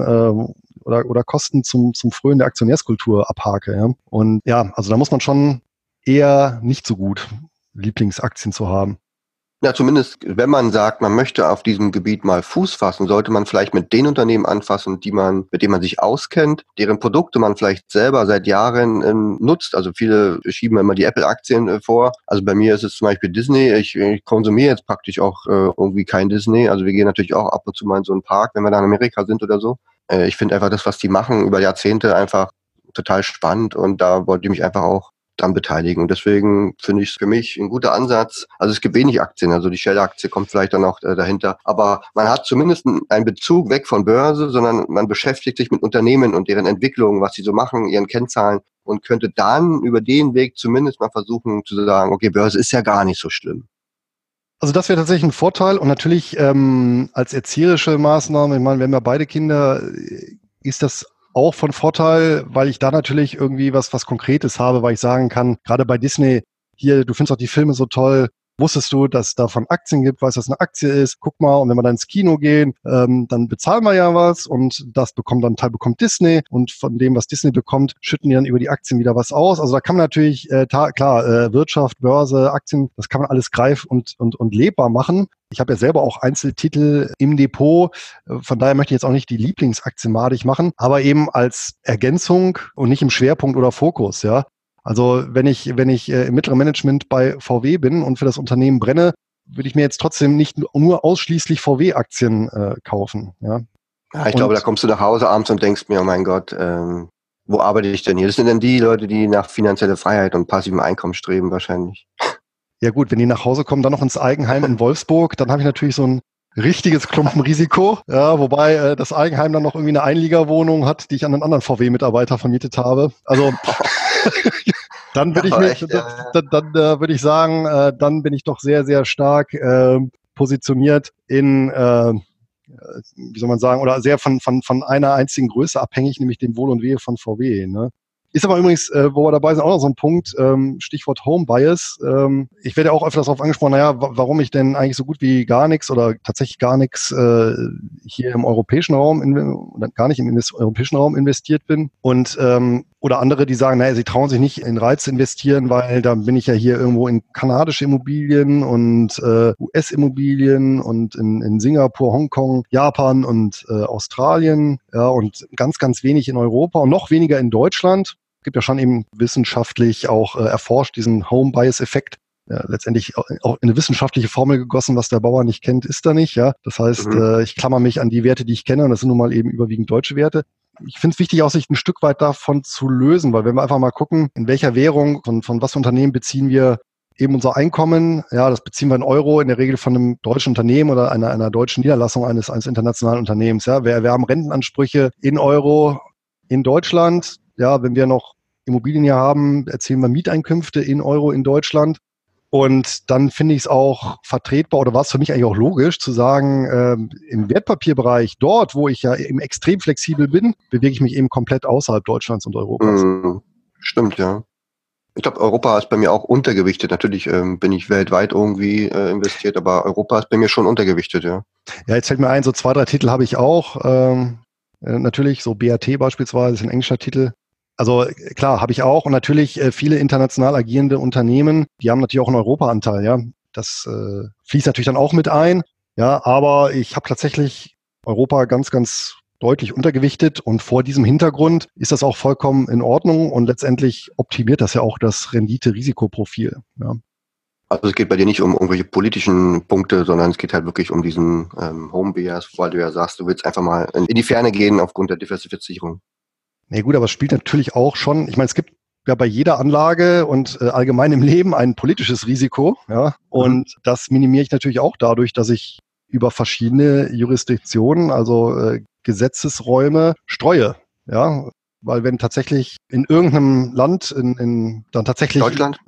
oder Kosten zum Frönen der Aktionärskultur abhake. Ja? Und ja, also da muss man schon eher nicht so gut Lieblingsaktien zu haben. Ja, zumindest, wenn man sagt, man möchte auf diesem Gebiet mal Fuß fassen, sollte man vielleicht mit den Unternehmen anfassen, mit denen man sich auskennt, deren Produkte man vielleicht selber seit Jahren nutzt. Also viele schieben immer die Apple-Aktien vor. Also bei mir ist es zum Beispiel Disney. Ich konsumiere jetzt praktisch auch irgendwie kein Disney. Also wir gehen natürlich auch ab und zu mal in so einen Park, wenn wir da in Amerika sind oder so. Ich finde einfach das, was die machen über Jahrzehnte, einfach total spannend und da wollte ich mich einfach auch dran beteiligen. Und deswegen finde ich es für mich ein guter Ansatz. Also es gibt wenig Aktien, also die Shell-Aktie kommt vielleicht dann auch dahinter. Aber man hat zumindest einen Bezug weg von Börse, sondern man beschäftigt sich mit Unternehmen und deren Entwicklung, was sie so machen, ihren Kennzahlen und könnte dann über den Weg zumindest mal versuchen zu sagen, okay, Börse ist ja gar nicht so schlimm. Also das wäre tatsächlich ein Vorteil und natürlich als erzieherische Maßnahme, ich meine, wir haben ja beide Kinder, ist das auch von Vorteil, weil ich da natürlich irgendwie was Konkretes habe, weil ich sagen kann, gerade bei Disney, hier, du findest auch die Filme so toll, Wusstest du, dass es davon Aktien gibt? Weißt du, was eine Aktie ist? Guck mal, und wenn wir dann ins Kino gehen, dann bezahlen wir ja was und das bekommt Disney und von dem, was Disney bekommt, schütten die dann über die Aktien wieder was aus. Also da kann man natürlich, Wirtschaft, Börse, Aktien, das kann man alles greif und lebbar machen. Ich habe ja selber auch Einzeltitel im Depot, von daher möchte ich jetzt auch nicht die Lieblingsaktien madig machen, aber eben als Ergänzung und nicht im Schwerpunkt oder Fokus, ja. Also wenn ich im mittleren Management bei VW bin und für das Unternehmen brenne, würde ich mir jetzt trotzdem nicht nur ausschließlich VW-Aktien kaufen. Ja, ja, ich glaube, da kommst du nach Hause abends und denkst mir, oh mein Gott, wo arbeite ich denn hier? Das sind denn die Leute, die nach finanzieller Freiheit und passivem Einkommen streben wahrscheinlich. Ja gut, wenn die nach Hause kommen, dann noch ins Eigenheim in Wolfsburg, dann habe ich natürlich so ein richtiges Klumpenrisiko, ja, wobei das Eigenheim dann noch irgendwie eine Einliegerwohnung hat, die ich an einen anderen VW-Mitarbeiter vermietet habe. Also dann würde würde ich sagen, dann bin ich doch sehr, sehr stark positioniert in, wie soll man sagen, oder sehr von einer einzigen Größe abhängig, nämlich dem Wohl und Wehe von VW. Ne? Ist aber übrigens, wo wir dabei sind, auch noch so ein Punkt, Stichwort Home Bias. Ich werde ja auch öfters darauf angesprochen, warum ich denn eigentlich so gut wie gar nichts oder tatsächlich gar nichts hier im europäischen Raum, oder gar nicht im europäischen Raum investiert bin. Und oder andere, die sagen, sie trauen sich nicht in Reiz zu investieren, weil da bin ich ja hier irgendwo in kanadische Immobilien und US-Immobilien und in Singapur, Hongkong, Japan und Australien, ja, und ganz, ganz wenig in Europa und noch weniger in Deutschland. Gibt ja schon eben wissenschaftlich auch erforscht, diesen Home-Bias-Effekt. Ja, letztendlich auch in eine wissenschaftliche Formel gegossen, was der Bauer nicht kennt, ist er nicht. Ja, das heißt, ich klammer mich an die Werte, die ich kenne, und das sind nun mal eben überwiegend deutsche Werte. Ich finde es wichtig, auch sich ein Stück weit davon zu lösen, weil wenn wir einfach mal gucken, in welcher Währung, von was für Unternehmen beziehen wir eben unser Einkommen, ja, das beziehen wir in Euro, in der Regel von einem deutschen Unternehmen oder einer deutschen Niederlassung eines internationalen Unternehmens. Ja, wir haben Rentenansprüche in Euro in Deutschland. Ja, wenn wir noch Immobilien hier haben, erzielen wir Mieteinkünfte in Euro in Deutschland. Und dann finde ich es auch vertretbar, oder war es für mich eigentlich auch logisch, zu sagen, im Wertpapierbereich, dort, wo ich ja eben extrem flexibel bin, bewege ich mich eben komplett außerhalb Deutschlands und Europas. Stimmt, ja. Ich glaube, Europa ist bei mir auch untergewichtet. Natürlich bin ich weltweit irgendwie investiert, aber Europa ist bei mir schon untergewichtet, ja. Ja, jetzt fällt mir ein, so 2, 3 Titel habe ich auch. Natürlich, so BAT beispielsweise, ist ein englischer Titel. Also klar, habe ich auch. Und natürlich viele international agierende Unternehmen, die haben natürlich auch einen Europa-Anteil, ja. Das fließt natürlich dann auch mit ein. Ja, aber ich habe tatsächlich Europa ganz, ganz deutlich untergewichtet und vor diesem Hintergrund ist das auch vollkommen in Ordnung und letztendlich optimiert das ja auch das Rendite-Risikoprofil. Ja. Also es geht bei dir nicht um irgendwelche politischen Punkte, sondern es geht halt wirklich um diesen Home Bias, weil du ja sagst, du willst einfach mal in die Ferne gehen aufgrund der Diversifizierung. Nee, gut, aber es spielt natürlich auch schon, ich meine, es gibt ja bei jeder Anlage und allgemein im Leben ein politisches Risiko, ja, und das minimiere ich natürlich auch dadurch, dass ich über verschiedene Jurisdiktionen, also Gesetzesräume streue, ja, weil wenn tatsächlich in irgendeinem Land, dann tatsächlich Deutschland?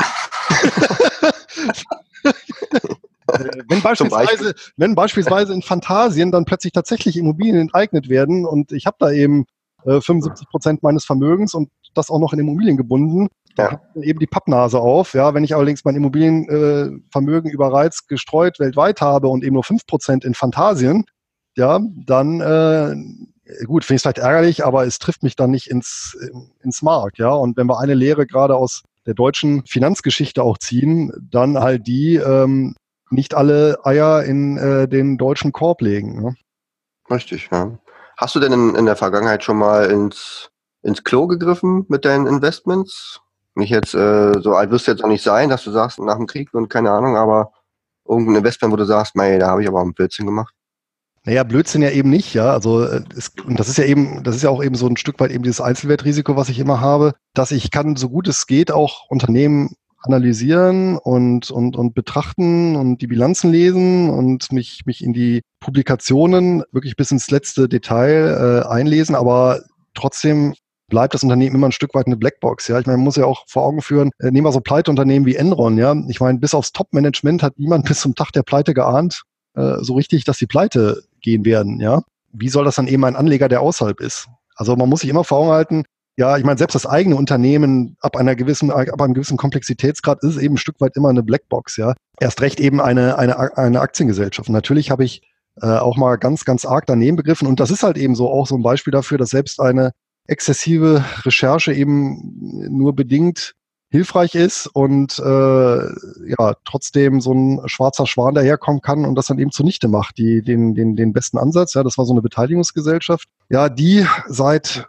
wenn beispielsweise in Phantasien dann plötzlich tatsächlich Immobilien enteignet werden und ich habe da eben 75% meines Vermögens und das auch noch in Immobilien gebunden, dann hat man eben die Pappnase auf. Ja, wenn ich allerdings mein Immobilienvermögen überreizt gestreut weltweit habe und eben nur 5% in Phantasien, ja, dann gut, finde ich es vielleicht ärgerlich, aber es trifft mich dann nicht ins Mark. Ja, und wenn wir eine Lehre gerade aus der deutschen Finanzgeschichte auch ziehen, dann halt die, nicht alle Eier in den deutschen Korb legen. Ne? Richtig, ja. Hast du denn in der Vergangenheit schon mal ins Klo gegriffen mit deinen Investments? Nicht jetzt, so alt wirst du jetzt auch nicht sein, dass du sagst, nach dem Krieg und keine Ahnung, aber irgendein Investment, wo du sagst, da habe ich aber auch ein Blödsinn gemacht. Naja, Blödsinn ja eben nicht, ja. Also und das ist ja auch eben so ein Stück weit eben dieses Einzelwertrisiko, was ich immer habe, dass ich kann, so gut es geht, auch Unternehmen analysieren und betrachten und die Bilanzen lesen und mich in die Publikationen wirklich bis ins letzte Detail einlesen, aber trotzdem bleibt das Unternehmen immer ein Stück weit eine Blackbox. Ja, ich meine, man muss ja auch vor Augen führen, nehmen wir so Pleiteunternehmen wie Enron, ja. Ich meine, bis aufs Top-Management hat niemand bis zum Tag der Pleite geahnt, so richtig, dass die Pleite gehen werden, ja. Wie soll das dann eben ein Anleger, der außerhalb ist? Also man muss sich immer vor Augen halten, Ja, ich meine, selbst das eigene Unternehmen ab einem gewissen Komplexitätsgrad ist eben ein Stück weit immer eine Blackbox, ja. Erst recht eben eine Aktiengesellschaft. Und natürlich habe ich auch mal ganz, ganz arg daneben begriffen. Und das ist halt eben so auch so ein Beispiel dafür, dass selbst eine exzessive Recherche eben nur bedingt hilfreich ist und trotzdem so ein schwarzer Schwan daherkommen kann und das dann eben zunichte macht, den besten Ansatz. Ja, das war so eine Beteiligungsgesellschaft, ja, die seit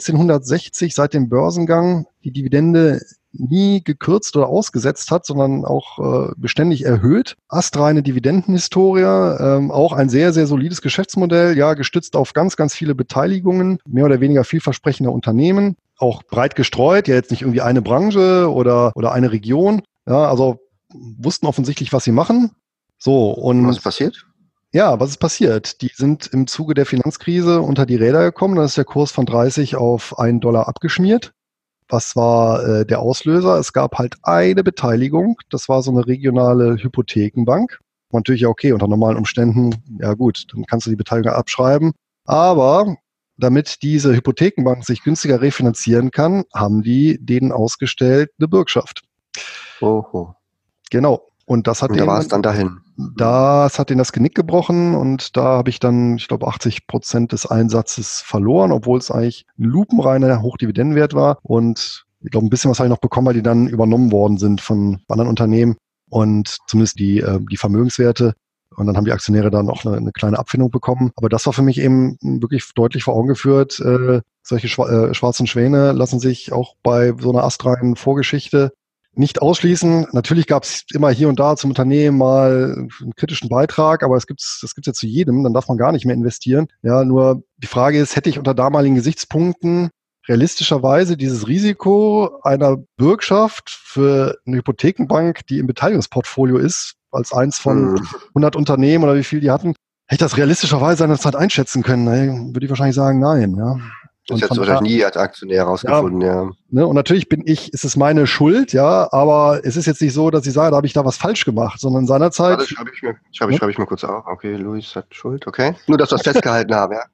1960, seit dem Börsengang, die Dividende nie gekürzt oder ausgesetzt hat, sondern auch beständig erhöht. Astreine Dividendenhistorie, auch ein sehr, sehr solides Geschäftsmodell, ja, gestützt auf ganz, ganz viele Beteiligungen, mehr oder weniger vielversprechende Unternehmen, auch breit gestreut, ja jetzt nicht irgendwie eine Branche oder eine Region, ja, also wussten offensichtlich, was sie machen. So, und was ist passiert? Ja, was ist passiert? Die sind im Zuge der Finanzkrise unter die Räder gekommen, dann ist der Kurs von 30 auf $1 abgeschmiert. Was war der Auslöser? Es gab halt eine Beteiligung, das war so eine regionale Hypothekenbank. Natürlich ja okay, unter normalen Umständen, ja gut, dann kannst du die Beteiligung abschreiben. Aber damit diese Hypothekenbank sich günstiger refinanzieren kann, haben die denen ausgestellt eine Bürgschaft. Oho. Genau. Und das hat da war es dann dahin. Das hat denen das Genick gebrochen und da habe ich dann, ich glaube, 80% des Einsatzes verloren, obwohl es eigentlich ein lupenreiner Hochdividendenwert war. Und ich glaube, ein bisschen was habe ich noch bekommen, weil die dann übernommen worden sind von anderen Unternehmen und zumindest die Vermögenswerte. Und dann haben die Aktionäre dann auch eine kleine Abfindung bekommen. Aber das war für mich eben wirklich deutlich vor Augen geführt. Solche schwarzen Schwäne lassen sich auch bei so einer astreinen Vorgeschichte nicht ausschließen. Natürlich gab es immer hier und da zum Unternehmen mal einen kritischen Beitrag, aber das gibt's ja zu jedem, dann darf man gar nicht mehr investieren. Ja, nur die Frage ist, hätte ich unter damaligen Gesichtspunkten realistischerweise dieses Risiko einer Bürgschaft für eine Hypothekenbank, die im Beteiligungsportfolio ist, als eins von 100 Unternehmen oder wie viel die hatten, hätte ich das realistischerweise seinerzeit einschätzen können? Würde ich wahrscheinlich sagen, nein. Ja. Das hättest du wahrscheinlich nie als Aktionär rausgefunden, ja. Ne, und natürlich ist es meine Schuld, ja, aber es ist jetzt nicht so, dass ich sage, da habe ich da was falsch gemacht, sondern seinerzeit. Das schreibe ich mir kurz auf. Okay, Luis hat Schuld, okay. Nur, dass wir es festgehalten haben, ja.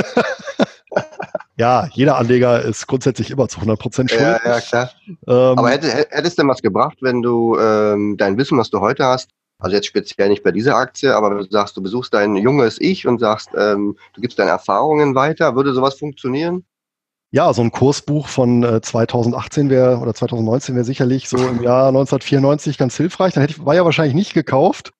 Ja, jeder Anleger ist grundsätzlich immer zu 100% schuld. Ja, klar. Aber hättest du denn was gebracht, wenn du dein Wissen, was du heute hast, also jetzt speziell nicht bei dieser Aktie, aber wenn du sagst, du besuchst dein junges Ich und sagst, du gibst deine Erfahrungen weiter, würde sowas funktionieren? Ja, so ein Kursbuch von 2018 oder 2019 wäre sicherlich so im Jahr 1994 ganz hilfreich. Dann war ja wahrscheinlich nicht gekauft.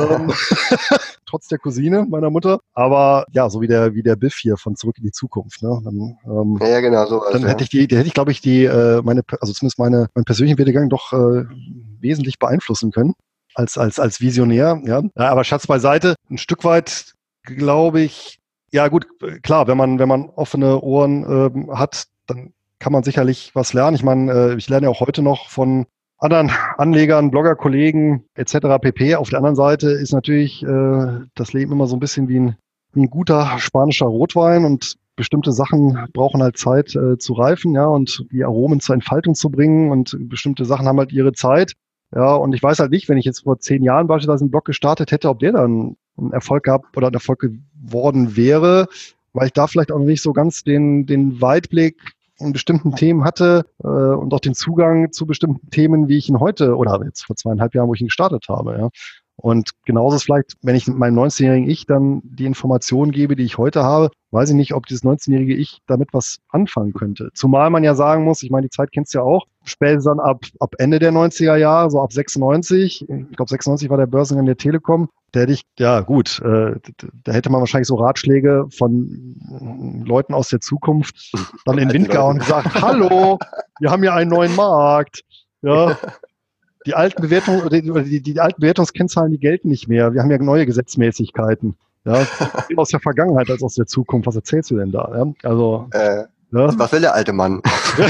Trotz der Cousine meiner Mutter. Aber ja, so wie der Biff hier von Zurück in die Zukunft. Ne? Dann, ja, genau, so. Dann hätte ich, glaube ich, zumindest meinen persönlichen Werdegang doch wesentlich beeinflussen können. Als Visionär, ja. Aber Schatz beiseite, ein Stück weit, glaube ich, ja gut, klar, wenn man offene Ohren hat, dann kann man sicherlich was lernen. Ich meine, ich lerne ja auch heute noch von anderen Anlegern, Blogger, Kollegen etc. pp. Auf der anderen Seite ist natürlich das Leben immer so ein bisschen wie ein guter spanischer Rotwein und bestimmte Sachen brauchen halt Zeit zu reifen, ja, und die Aromen zur Entfaltung zu bringen und bestimmte Sachen haben halt ihre Zeit. Ja, und ich weiß halt nicht, wenn ich jetzt vor 10 Jahren beispielsweise einen Blog gestartet hätte, ob der dann einen Erfolg gehabt oder ein Erfolg geworden wäre, weil ich da vielleicht auch noch nicht so ganz den Weitblick in bestimmten Themen hatte und auch den Zugang zu bestimmten Themen, wie ich ihn heute oder jetzt vor 2,5 Jahren, wo ich ihn gestartet habe. Ja. Und genauso ist vielleicht, wenn ich meinem 19-jährigen Ich dann die Informationen gebe, die ich heute habe, weiß ich nicht, ob dieses 19-jährige Ich damit was anfangen könnte. Zumal man ja sagen muss, ich meine, die Zeit kennst du ja auch, spätestens dann ab Ende der 90er Jahre, so ab 96, ich glaube 96 war der Börsengang der Telekom, da hätte ich, ja gut, da hätte man wahrscheinlich so Ratschläge von Leuten aus der Zukunft dann in den Wind gehauen und gesagt, hallo, wir haben ja einen neuen Markt. Ja. Die alten die alten Bewertungskennzahlen, die gelten nicht mehr. Wir haben ja neue Gesetzmäßigkeiten. Ja, aus der Vergangenheit als aus der Zukunft. Was erzählst du denn da? Ja, also, ja. Was will der alte Mann?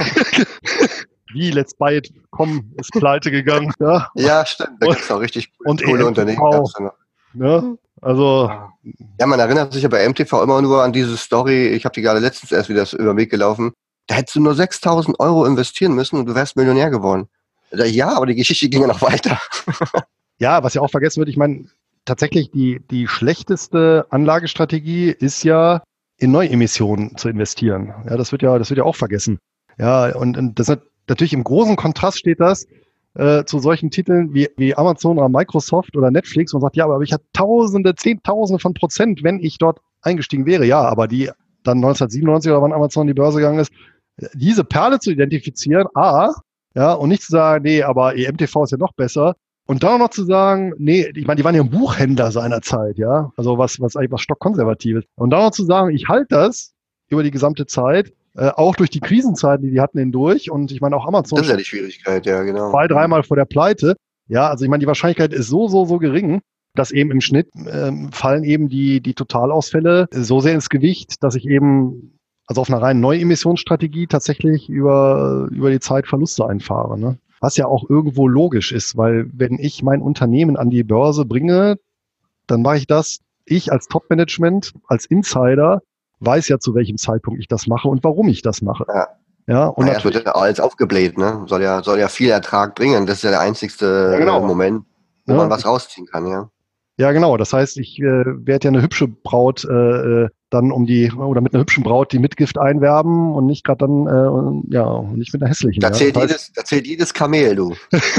Wie Let's Buy It ist pleite gegangen. Ja, ja stimmt. Da gibt es auch richtig coole Unternehmen. Ja, also. Ja, man erinnert sich ja bei MTV immer nur an diese Story. Ich habe die gerade letztens erst wieder über den Weg gelaufen. Da hättest du nur 6.000 € investieren müssen und du wärst Millionär geworden. Ja, aber die Geschichte ging ja noch weiter. Ja, was ja auch vergessen wird, ich meine, tatsächlich die schlechteste Anlagestrategie ist ja, in Neuemissionen zu investieren. Ja, das wird ja auch vergessen. Ja, und das natürlich im großen Kontrast steht das zu solchen Titeln wie Amazon oder Microsoft oder Netflix und sagt, ja, aber ich hatte Tausende, Zehntausende von Prozent, wenn ich dort eingestiegen wäre. Ja, aber die dann 1997 oder wann Amazon in die Börse gegangen ist, diese Perle zu identifizieren, ja, und nicht zu sagen, nee, aber EMTV ist ja noch besser. Und dann auch noch zu sagen, nee, ich meine, die waren ja ein Buchhändler seinerzeit, ja, also was eigentlich was stockkonservatives. Und dann noch zu sagen, ich halte das über die gesamte Zeit, auch durch die Krisenzeiten, die hatten hindurch. Und ich meine, auch Amazon. Das ist ja die Schwierigkeit, ja, genau. 2-, 3-mal vor der Pleite. Ja, also ich meine, die Wahrscheinlichkeit ist so gering, dass eben im Schnitt fallen eben die Totalausfälle so sehr ins Gewicht, dass ich eben also auf einer reinen Neuemissionsstrategie tatsächlich über die Zeit Verluste einfahre. Ne? Was ja auch irgendwo logisch ist, weil wenn ich mein Unternehmen an die Börse bringe, dann mache ich das, ich als Top-Management, als Insider, weiß ja, zu welchem Zeitpunkt ich das mache und warum ich das mache. Ja. Ja, und es wird ja alles aufgebläht, ne? Soll ja viel Ertrag bringen. Das ist ja der einzigste Moment, wo man was rausziehen kann, ja. Ja, genau. Das heißt, ich werde ja eine hübsche Braut dann oder mit einer hübschen Braut die Mitgift einwerben und nicht gerade dann, und nicht mit einer hässlichen. Da zählt jedes Kamel, du.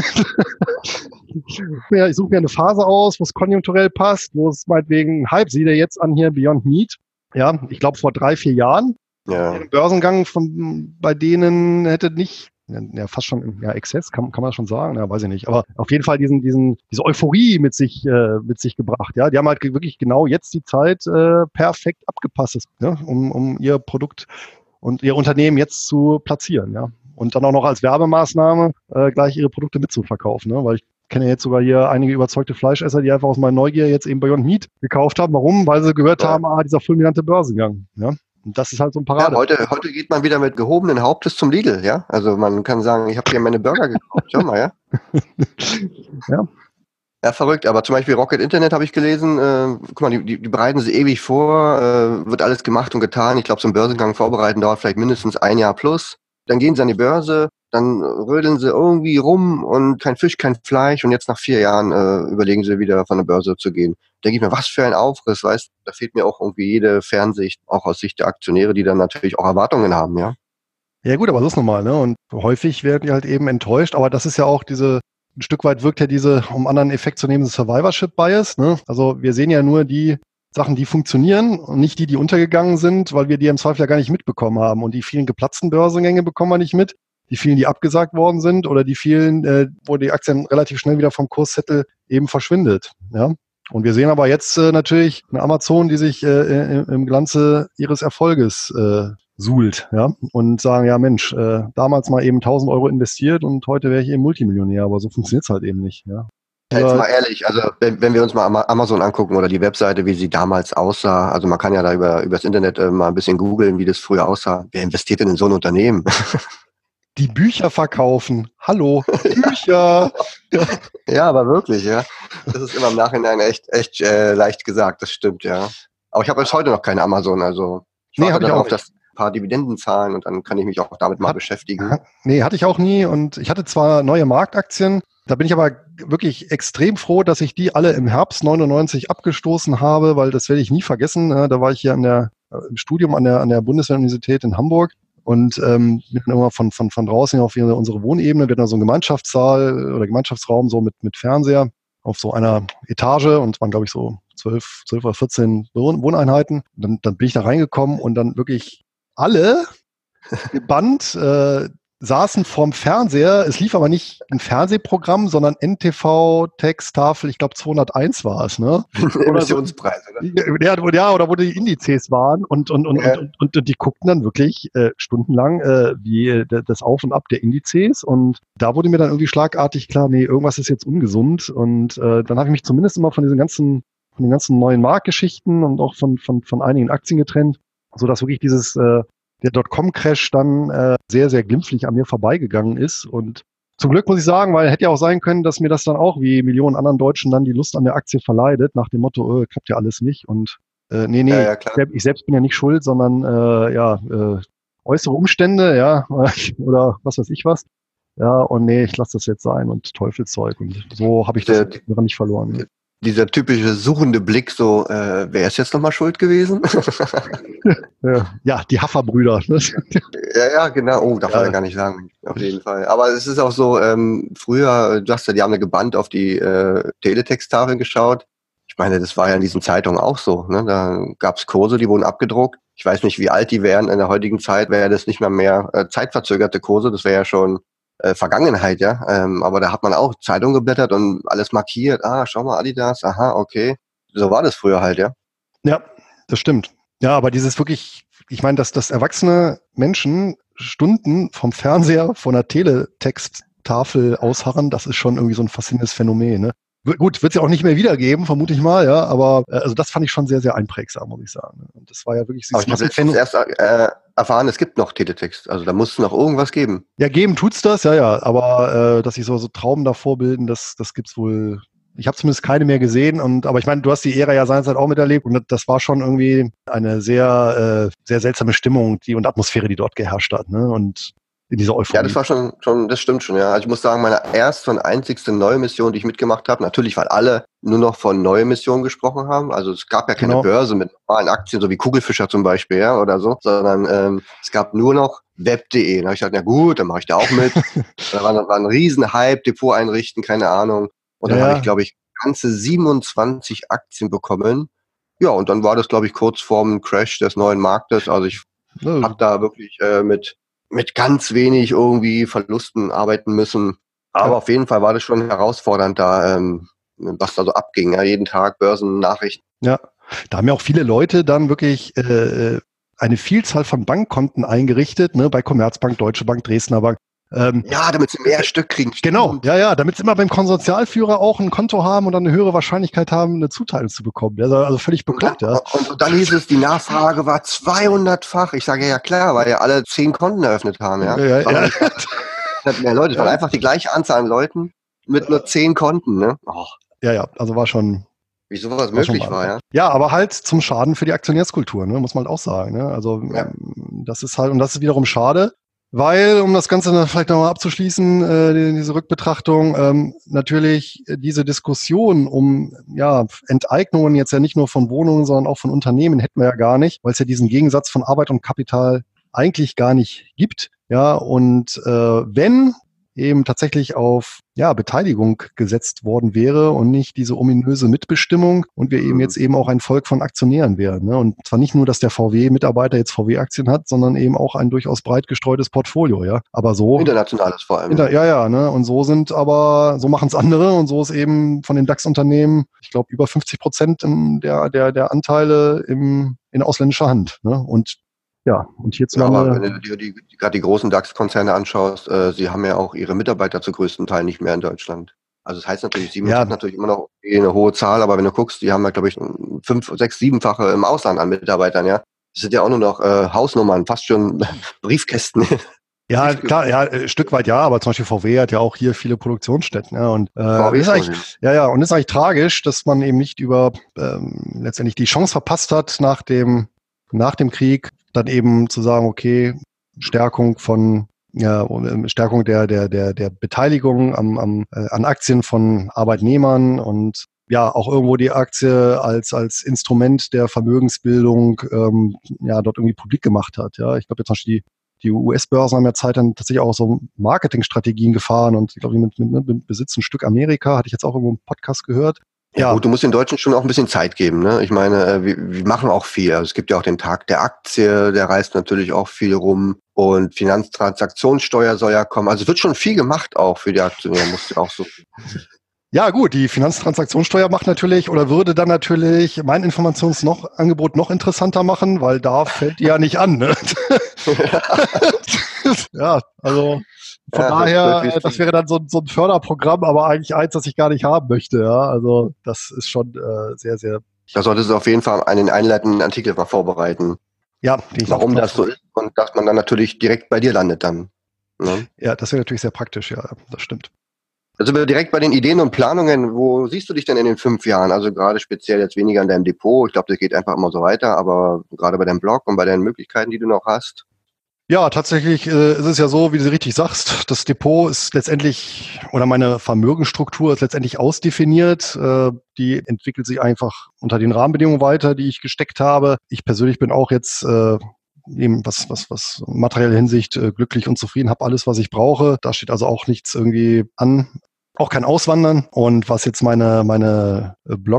Ja, ich suche mir eine Phase aus, wo es konjunkturell passt, wo es meinetwegen Hype, sieh dir jetzt an hier Beyond Meat. Ja, ich glaube vor 3-4 Jahren. Ja. Der Börsengang bei denen hätte nicht, ja fast schon, ja Exzess, kann man schon sagen, ja weiß ich nicht, aber auf jeden Fall diese Euphorie mit sich gebracht, ja, die haben halt wirklich genau jetzt die Zeit perfekt abgepasst, ja, um ihr Produkt und ihr Unternehmen jetzt zu platzieren, ja, und dann auch noch als Werbemaßnahme gleich ihre Produkte mitzuverkaufen, ne, weil ich kenne jetzt sogar hier einige überzeugte Fleischesser, die einfach aus meiner Neugier jetzt eben Beyond Meat gekauft haben. Warum? Weil sie gehört haben, dieser fulminante Börsengang, ja. Und das ist halt so ein Parade. Ja, heute geht man wieder mit gehobenen Hauptes zum Lidl, ja. Also man kann sagen, ich habe hier meine Burger gekauft, schau mal, ja. Ja. Ja, verrückt. Aber zum Beispiel Rocket Internet habe ich gelesen, guck mal, die bereiten sie ewig vor, wird alles gemacht und getan. Ich glaube, so ein Börsengang vorbereiten dauert vielleicht mindestens 1 Jahr plus. Dann gehen sie an die Börse, dann rödeln sie irgendwie rum und kein Fisch, kein Fleisch und jetzt nach 4 Jahren überlegen sie wieder von der Börse zu gehen. Denke ich mir, was für ein Aufriss, weißt du, da fehlt mir auch irgendwie jede Fernsicht, auch aus Sicht der Aktionäre, die dann natürlich auch Erwartungen haben, ja. Ja gut, aber das ist normal, ne? Und häufig werden die halt eben enttäuscht, aber das ist ja auch ein Stück weit wirkt ja um anderen Effekt zu nehmen, Survivorship Bias, ne? Also wir sehen ja nur die Sachen, die funktionieren und nicht die untergegangen sind, weil wir die im Zweifel ja gar nicht mitbekommen haben. Und die vielen geplatzten Börsengänge bekommen wir nicht mit. Die vielen, die abgesagt worden sind oder die vielen, wo die Aktien relativ schnell wieder vom Kurszettel eben verschwindet, ja. Und wir sehen aber jetzt natürlich eine Amazon, die sich im Glanze ihres Erfolges suhlt, ja, und sagen, ja Mensch, damals mal eben 1.000 Euro investiert und heute wäre ich eben Multimillionär, aber so funktioniert's halt eben nicht, ja. Jetzt mal ehrlich, also wenn wir uns mal Amazon angucken oder die Webseite, wie sie damals aussah, also man kann ja da übers Internet mal ein bisschen googeln, wie das früher aussah. Wer investiert denn in so ein Unternehmen? Die Bücher verkaufen. Hallo, Bücher. Ja, aber wirklich, ja. Das ist immer im Nachhinein echt leicht gesagt, das stimmt, ja. Aber ich habe bis heute noch keine Amazon, also ich warte darauf, dass ein paar Dividenden zahlen und dann kann ich mich auch damit mal beschäftigen. Nee, hatte ich auch nie und ich hatte zwar neue Marktaktien, da bin ich aber wirklich extrem froh, dass ich die alle im Herbst 99 abgestoßen habe, weil das werde ich nie vergessen. Da war ich hier im Studium an der Bundeswehr-Universität in Hamburg. Und wir sind immer von draußen auf unsere Wohnebene, wir hatten da so einen Gemeinschaftssaal oder Gemeinschaftsraum so mit Fernseher auf so einer Etage und es waren, glaube ich, so 12 oder 14 Wohneinheiten. Dann bin ich da reingekommen und dann wirklich alle gebannt saßen vorm Fernseher. Es lief aber nicht ein Fernsehprogramm, sondern NTV, Texttafel, ich glaube 201 war es, ne? Emissionspreise, ne? Ja, oder wo die Indizes waren und die guckten dann wirklich stundenlang wie das Auf und Ab der Indizes und da wurde mir dann irgendwie schlagartig klar, nee, irgendwas ist jetzt ungesund und dann habe ich mich zumindest immer von den ganzen neuen Marktgeschichten und auch von einigen Aktien getrennt, sodass wirklich der Dotcom-Crash dann sehr, sehr glimpflich an mir vorbeigegangen ist. Und zum Glück muss ich sagen, weil hätte ja auch sein können, dass mir das dann auch wie Millionen anderen Deutschen dann die Lust an der Aktie verleidet, nach dem Motto, klappt ja alles nicht. Und nee, ja, ich selbst bin ja nicht schuld, sondern äußere Umstände, ja, oder was weiß ich was. Ja, und nee, ich lasse das jetzt sein und Teufelszeug. Und so habe ich das daran nicht verloren. Dieser typische suchende Blick, so, wer ist jetzt nochmal schuld gewesen? Ja, die Haffer-Brüder. Ne? Ja, genau. Oh, darf man ja gar nicht sagen, auf jeden Fall. Aber es ist auch so, früher, du hast ja, die haben ja gebannt auf die Teletexttafeln geschaut. Ich meine, das war ja in diesen Zeitungen auch so. Ne? Da gab's Kurse, die wurden abgedruckt. Ich weiß nicht, wie alt die wären. In der heutigen Zeit wäre das nicht mehr zeitverzögerte Kurse. Das wäre ja schon Vergangenheit, ja. Aber da hat man auch Zeitung geblättert und alles markiert. Ah, schau mal, Adidas. Aha, okay. So war das früher halt, ja. Ja, das stimmt. Ja, aber dieses wirklich, ich meine, dass erwachsene Menschen Stunden vom Fernseher, von der Teletexttafel ausharren, das ist schon irgendwie so ein faszinierendes Phänomen. Ne? Gut, wird es ja auch nicht mehr wiedergeben, vermute ich mal, ja, aber also das fand ich schon sehr, sehr einprägsam, muss ich sagen. Und das war ja wirklich Aber ich habe letztens erst erfahren, es gibt noch Teletext. Also da muss es noch irgendwas geben. Ja, geben tut's das, ja, aber dass sich so Trauben davor bilden, das gibt's wohl. Ich habe zumindest keine mehr gesehen, aber ich meine, du hast die Ära ja seinerzeit auch miterlebt und das war schon irgendwie eine sehr, sehr seltsame Stimmung und Atmosphäre, die dort geherrscht hat, ne? Und in dieser Euphorie. Ja, das war schon, das stimmt schon, ja. Also ich muss sagen, meine erste und einzigste neue Mission, die ich mitgemacht habe, natürlich, weil alle nur noch von neue Missionen gesprochen haben. Also es gab ja keine Börse mit normalen Aktien, so wie Kugelfischer zum Beispiel, ja, oder so, sondern es gab nur noch web.de. Da habe ich gesagt, na gut, dann mache ich da auch mit. Da war ein riesen Hype, Depot einrichten, keine Ahnung. Und dann habe ich, glaube ich, ganze 27 Aktien bekommen. Ja, und dann war das, glaube ich, kurz vorm Crash des neuen Marktes. Also ich habe da wirklich mit ganz wenig irgendwie Verlusten arbeiten müssen. Aber auf jeden Fall war das schon herausfordernd da, was da so abging. Ja, jeden Tag Börsennachrichten. Ja, da haben ja auch viele Leute dann wirklich eine Vielzahl von Bankkonten eingerichtet, ne, bei Commerzbank, Deutsche Bank, Dresdner Bank. Ja, damit sie mehr Stück kriegen. Genau, ja, damit sie immer beim Konsortialführer auch ein Konto haben und dann eine höhere Wahrscheinlichkeit haben, eine Zuteilung zu bekommen. Also völlig bekloppt, ja. Und dann hieß es, die Nachfrage war 200-fach. Ich sage, ja klar, weil ja alle 10 Konten eröffnet haben, ja. Mehr Leute, es war einfach die gleiche Anzahl an Leuten mit nur 10 Konten, ne. Oh. Ja, also war schon... Wie sowas möglich war, ja. Ja, aber halt zum Schaden für die Aktionärskultur, ne, muss man halt auch sagen, ne. Also das ist halt, und das ist wiederum schade, weil, um das Ganze vielleicht nochmal abzuschließen, diese Rückbetrachtung, natürlich diese Diskussion um Enteignungen jetzt ja nicht nur von Wohnungen, sondern auch von Unternehmen hätten wir ja gar nicht, weil es ja diesen Gegensatz von Arbeit und Kapital eigentlich gar nicht gibt. Ja, und wenn eben tatsächlich auf Beteiligung gesetzt worden wäre und nicht diese ominöse Mitbestimmung und wir eben jetzt eben auch ein Volk von Aktionären wären. Ne? Und zwar nicht nur, dass der VW-Mitarbeiter jetzt VW-Aktien hat, sondern eben auch ein durchaus breit gestreutes Portfolio, ja. Aber so. Internationales vor allem. Ne? Und so so machen es andere und so ist eben von den DAX-Unternehmen, ich glaube, über 50% der Anteile in ausländischer Hand. Ne? Und hierzulande... Ja, aber wenn du dir gerade die großen DAX-Konzerne anschaust, sie haben ja auch ihre Mitarbeiter zu größten Teil nicht mehr in Deutschland. Also das heißt natürlich, 7 ist natürlich immer noch eine hohe Zahl, aber wenn du guckst, die haben ja, glaube ich, 5, 6, 7-fache im Ausland an Mitarbeitern, ja. Das sind ja auch nur noch Hausnummern, fast schon Briefkästen. Ja, klar, ein Stück weit ja, aber zum Beispiel VW hat ja auch hier viele Produktionsstätten, ja, und ist eigentlich tragisch, dass man eben nicht über letztendlich die Chance verpasst hat, nach dem Krieg dann eben zu sagen, okay, Stärkung der Beteiligung an Aktien von Arbeitnehmern und auch irgendwo die Aktie als Instrument der Vermögensbildung dort irgendwie publik gemacht hat. Ja, ich glaube jetzt zum Beispiel die US-Börsen haben ja Zeit dann tatsächlich auch so Marketingstrategien gefahren und ich glaube, mit Besitz ein Stück Amerika, hatte ich jetzt auch irgendwo im Podcast gehört. Ja, gut, du musst den Deutschen schon auch ein bisschen Zeit geben, ne? Ich meine, wir machen auch viel. Also es gibt ja auch den Tag der Aktie, der reist natürlich auch viel rum. Und Finanztransaktionssteuer soll ja kommen. Also es wird schon viel gemacht auch für die Aktionäre, musst du auch so. Ja gut, die Finanztransaktionssteuer macht natürlich oder würde dann natürlich mein Informationsangebot noch interessanter machen, weil da fällt die ja nicht an. Ne? Ja, also von daher, das wäre dann so ein Förderprogramm, aber eigentlich eins, das ich gar nicht haben möchte. Ja, also das ist schon sehr, sehr... Da solltest du auf jeden Fall einen einleitenden Artikel mal vorbereiten. Ja, warum das so ist und dass man dann natürlich direkt bei dir landet dann. Ne? Ja, das wäre natürlich sehr praktisch, ja, das stimmt. Also direkt bei den Ideen und Planungen, wo siehst du dich denn in den 5 Jahren? Also gerade speziell jetzt weniger in deinem Depot, ich glaube, das geht einfach immer so weiter, aber gerade bei deinem Blog und bei deinen Möglichkeiten, die du noch hast. Ja, tatsächlich ist es ja so, wie du richtig sagst, das Depot ist letztendlich, oder meine Vermögensstruktur ist letztendlich ausdefiniert. Die entwickelt sich einfach unter den Rahmenbedingungen weiter, die ich gesteckt habe. Ich persönlich bin auch jetzt eben was materielle Hinsicht glücklich und zufrieden, habe alles, was ich brauche. Da steht also auch nichts irgendwie an. Auch kein Auswandern. Und was jetzt meine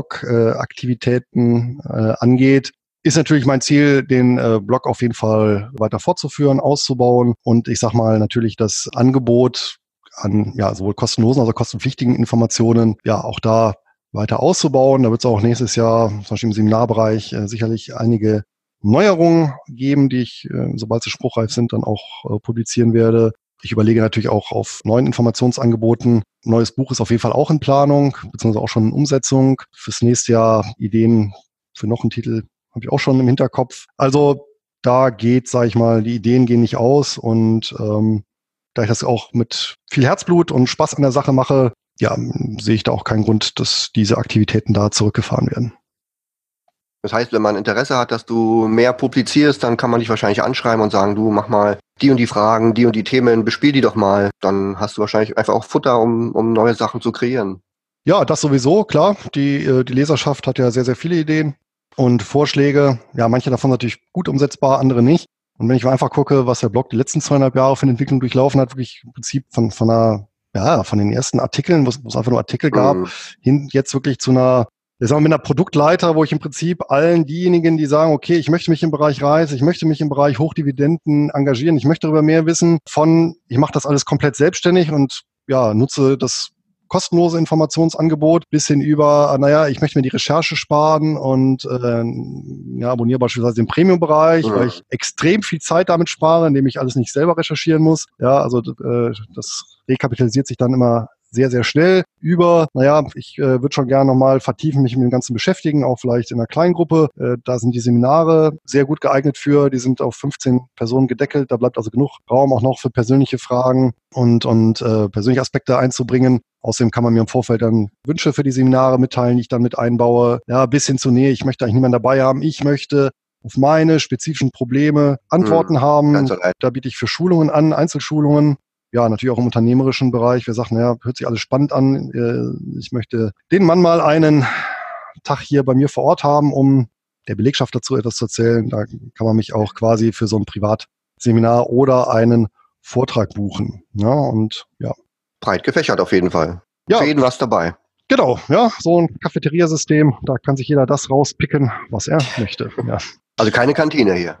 Blog-Aktivitäten angeht, ist natürlich mein Ziel, den Blog auf jeden Fall weiter fortzuführen, auszubauen und ich sag mal natürlich das Angebot an sowohl kostenlosen als auch kostenpflichtigen Informationen auch da weiter auszubauen. Da wird es auch nächstes Jahr, zum Beispiel im Seminarbereich, sicherlich einige Neuerungen geben, die ich, sobald sie spruchreif sind, dann auch publizieren werde. Ich überlege natürlich auch auf neuen Informationsangeboten. Neues Buch ist auf jeden Fall auch in Planung, beziehungsweise auch schon in Umsetzung. Fürs nächste Jahr Ideen für noch einen Titel habe ich auch schon im Hinterkopf. Also da geht, sage ich mal, die Ideen gehen nicht aus und da ich das auch mit viel Herzblut und Spaß an der Sache mache, sehe ich da auch keinen Grund, dass diese Aktivitäten da zurückgefahren werden. Das heißt, wenn man Interesse hat, dass du mehr publizierst, dann kann man dich wahrscheinlich anschreiben und sagen, du mach mal die und die Fragen, die und die Themen, bespiel die doch mal. Dann hast du wahrscheinlich einfach auch Futter, um neue Sachen zu kreieren. Ja, das sowieso, klar. Die Leserschaft hat ja sehr, sehr viele Ideen und Vorschläge. Ja, manche davon natürlich gut umsetzbar, andere nicht. Und wenn ich mal einfach gucke, was der Blog die letzten 2,5 Jahre für eine Entwicklung durchlaufen hat, wirklich im Prinzip von den ersten Artikeln, wo es einfach nur Artikel gab, hin jetzt wirklich zu einer, ich sag mal, mit einer Produktleiter, wo ich im Prinzip allen diejenigen, die sagen, okay, ich möchte mich im Bereich Reis, ich möchte mich im Bereich Hochdividenden engagieren, ich möchte darüber mehr wissen, ich mache das alles komplett selbstständig und nutze das kostenlose Informationsangebot bis hin über, ich möchte mir die Recherche sparen und abonniere beispielsweise den Premium-Bereich, weil ich extrem viel Zeit damit spare, indem ich alles nicht selber recherchieren muss. Ja, also das rekapitalisiert sich dann immer sehr, sehr schnell über, ich würde schon gerne nochmal vertiefen, mich mit dem Ganzen beschäftigen, auch vielleicht in einer kleinen Gruppe. Da sind die Seminare sehr gut geeignet für, die sind auf 15 Personen gedeckelt, da bleibt also genug Raum auch noch für persönliche Fragen und persönliche Aspekte einzubringen. Außerdem kann man mir im Vorfeld dann Wünsche für die Seminare mitteilen, die ich dann mit einbaue. Ja, bis hin zu, ich möchte eigentlich niemanden dabei haben, ich möchte auf meine spezifischen Probleme Antworten haben. Da biete ich für Schulungen an, Einzelschulungen. Ja, natürlich auch im unternehmerischen Bereich. Wir sagen, hört sich alles spannend an. Ich möchte den Mann mal einen Tag hier bei mir vor Ort haben, um der Belegschaft dazu etwas zu erzählen. Da kann man mich auch quasi für so ein Privatseminar oder einen Vortrag buchen. Breit gefächert auf jeden Fall. Ja. Für jeden was dabei. Genau, so ein Cafeteria-System, da kann sich jeder das rauspicken, was er möchte. Ja. Also keine Kantine hier.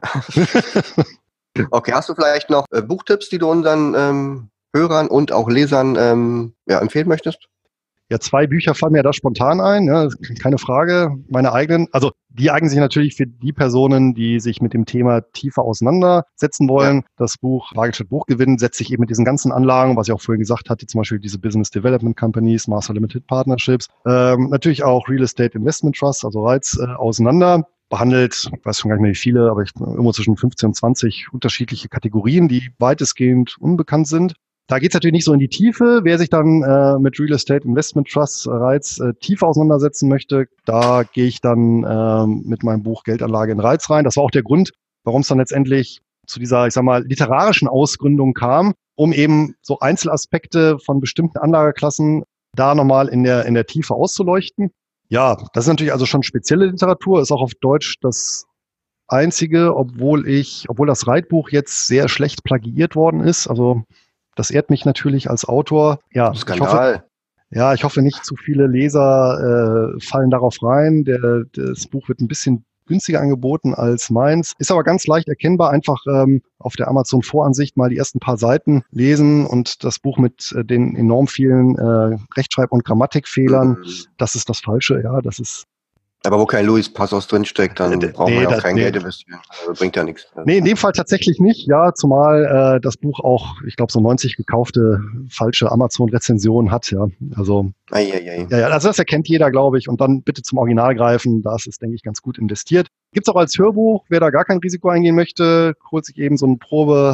Okay, hast du vielleicht noch Buchtipps, die du unseren Hörern und auch Lesern empfehlen möchtest? Ja, 2 Bücher fallen mir da spontan ein, keine Frage. Meine eigenen, also die eignen sich natürlich für die Personen, die sich mit dem Thema tiefer auseinandersetzen wollen. Ja. Das Buch Bargeld statt Buchgewinn setzt sich eben mit diesen ganzen Anlagen, was ich auch vorhin gesagt hatte, zum Beispiel diese Business Development Companies, Master Limited Partnerships, natürlich auch Real Estate Investment Trust, also REITs, auseinander. Behandelt, ich weiß schon gar nicht mehr wie viele, aber irgendwo zwischen 15 und 20 unterschiedliche Kategorien, die weitestgehend unbekannt sind. Da geht es natürlich nicht so in die Tiefe. Wer sich dann mit Real Estate Investment Trusts REITs tiefer auseinandersetzen möchte, da gehe ich dann mit meinem Buch Geldanlage in REITs rein. Das war auch der Grund, warum es dann letztendlich zu dieser, ich sag mal, literarischen Ausgründung kam, um eben so Einzelaspekte von bestimmten Anlageklassen da nochmal in der Tiefe auszuleuchten. Ja, das ist natürlich also schon spezielle Literatur, ist auch auf Deutsch das einzige, obwohl das Reitbuch jetzt sehr schlecht plagiiert worden ist. Also das ehrt mich natürlich als Autor. Ja, Skandal. Ich hoffe nicht zu viele Leser fallen darauf rein. Das Buch wird ein bisschen günstiger angeboten als meins. Ist aber ganz leicht erkennbar. Einfach auf der Amazon-Voransicht mal die ersten paar Seiten lesen und das Buch mit den enorm vielen Rechtschreib- und Grammatikfehlern, das ist das Falsche. Ja, das ist. Aber wo kein Luis Passos drinsteckt, dann braucht man ja auch kein Geld investieren. Also bringt ja nichts. Nee, in dem Fall tatsächlich nicht. Ja, zumal das Buch auch, ich glaube, so 90 gekaufte falsche Amazon-Rezensionen hat. Ja, also also das erkennt jeder, glaube ich. Und dann bitte zum Original greifen. Das ist, denke ich, ganz gut investiert. Gibt's auch als Hörbuch. Wer da gar kein Risiko eingehen möchte, holt sich eben so ein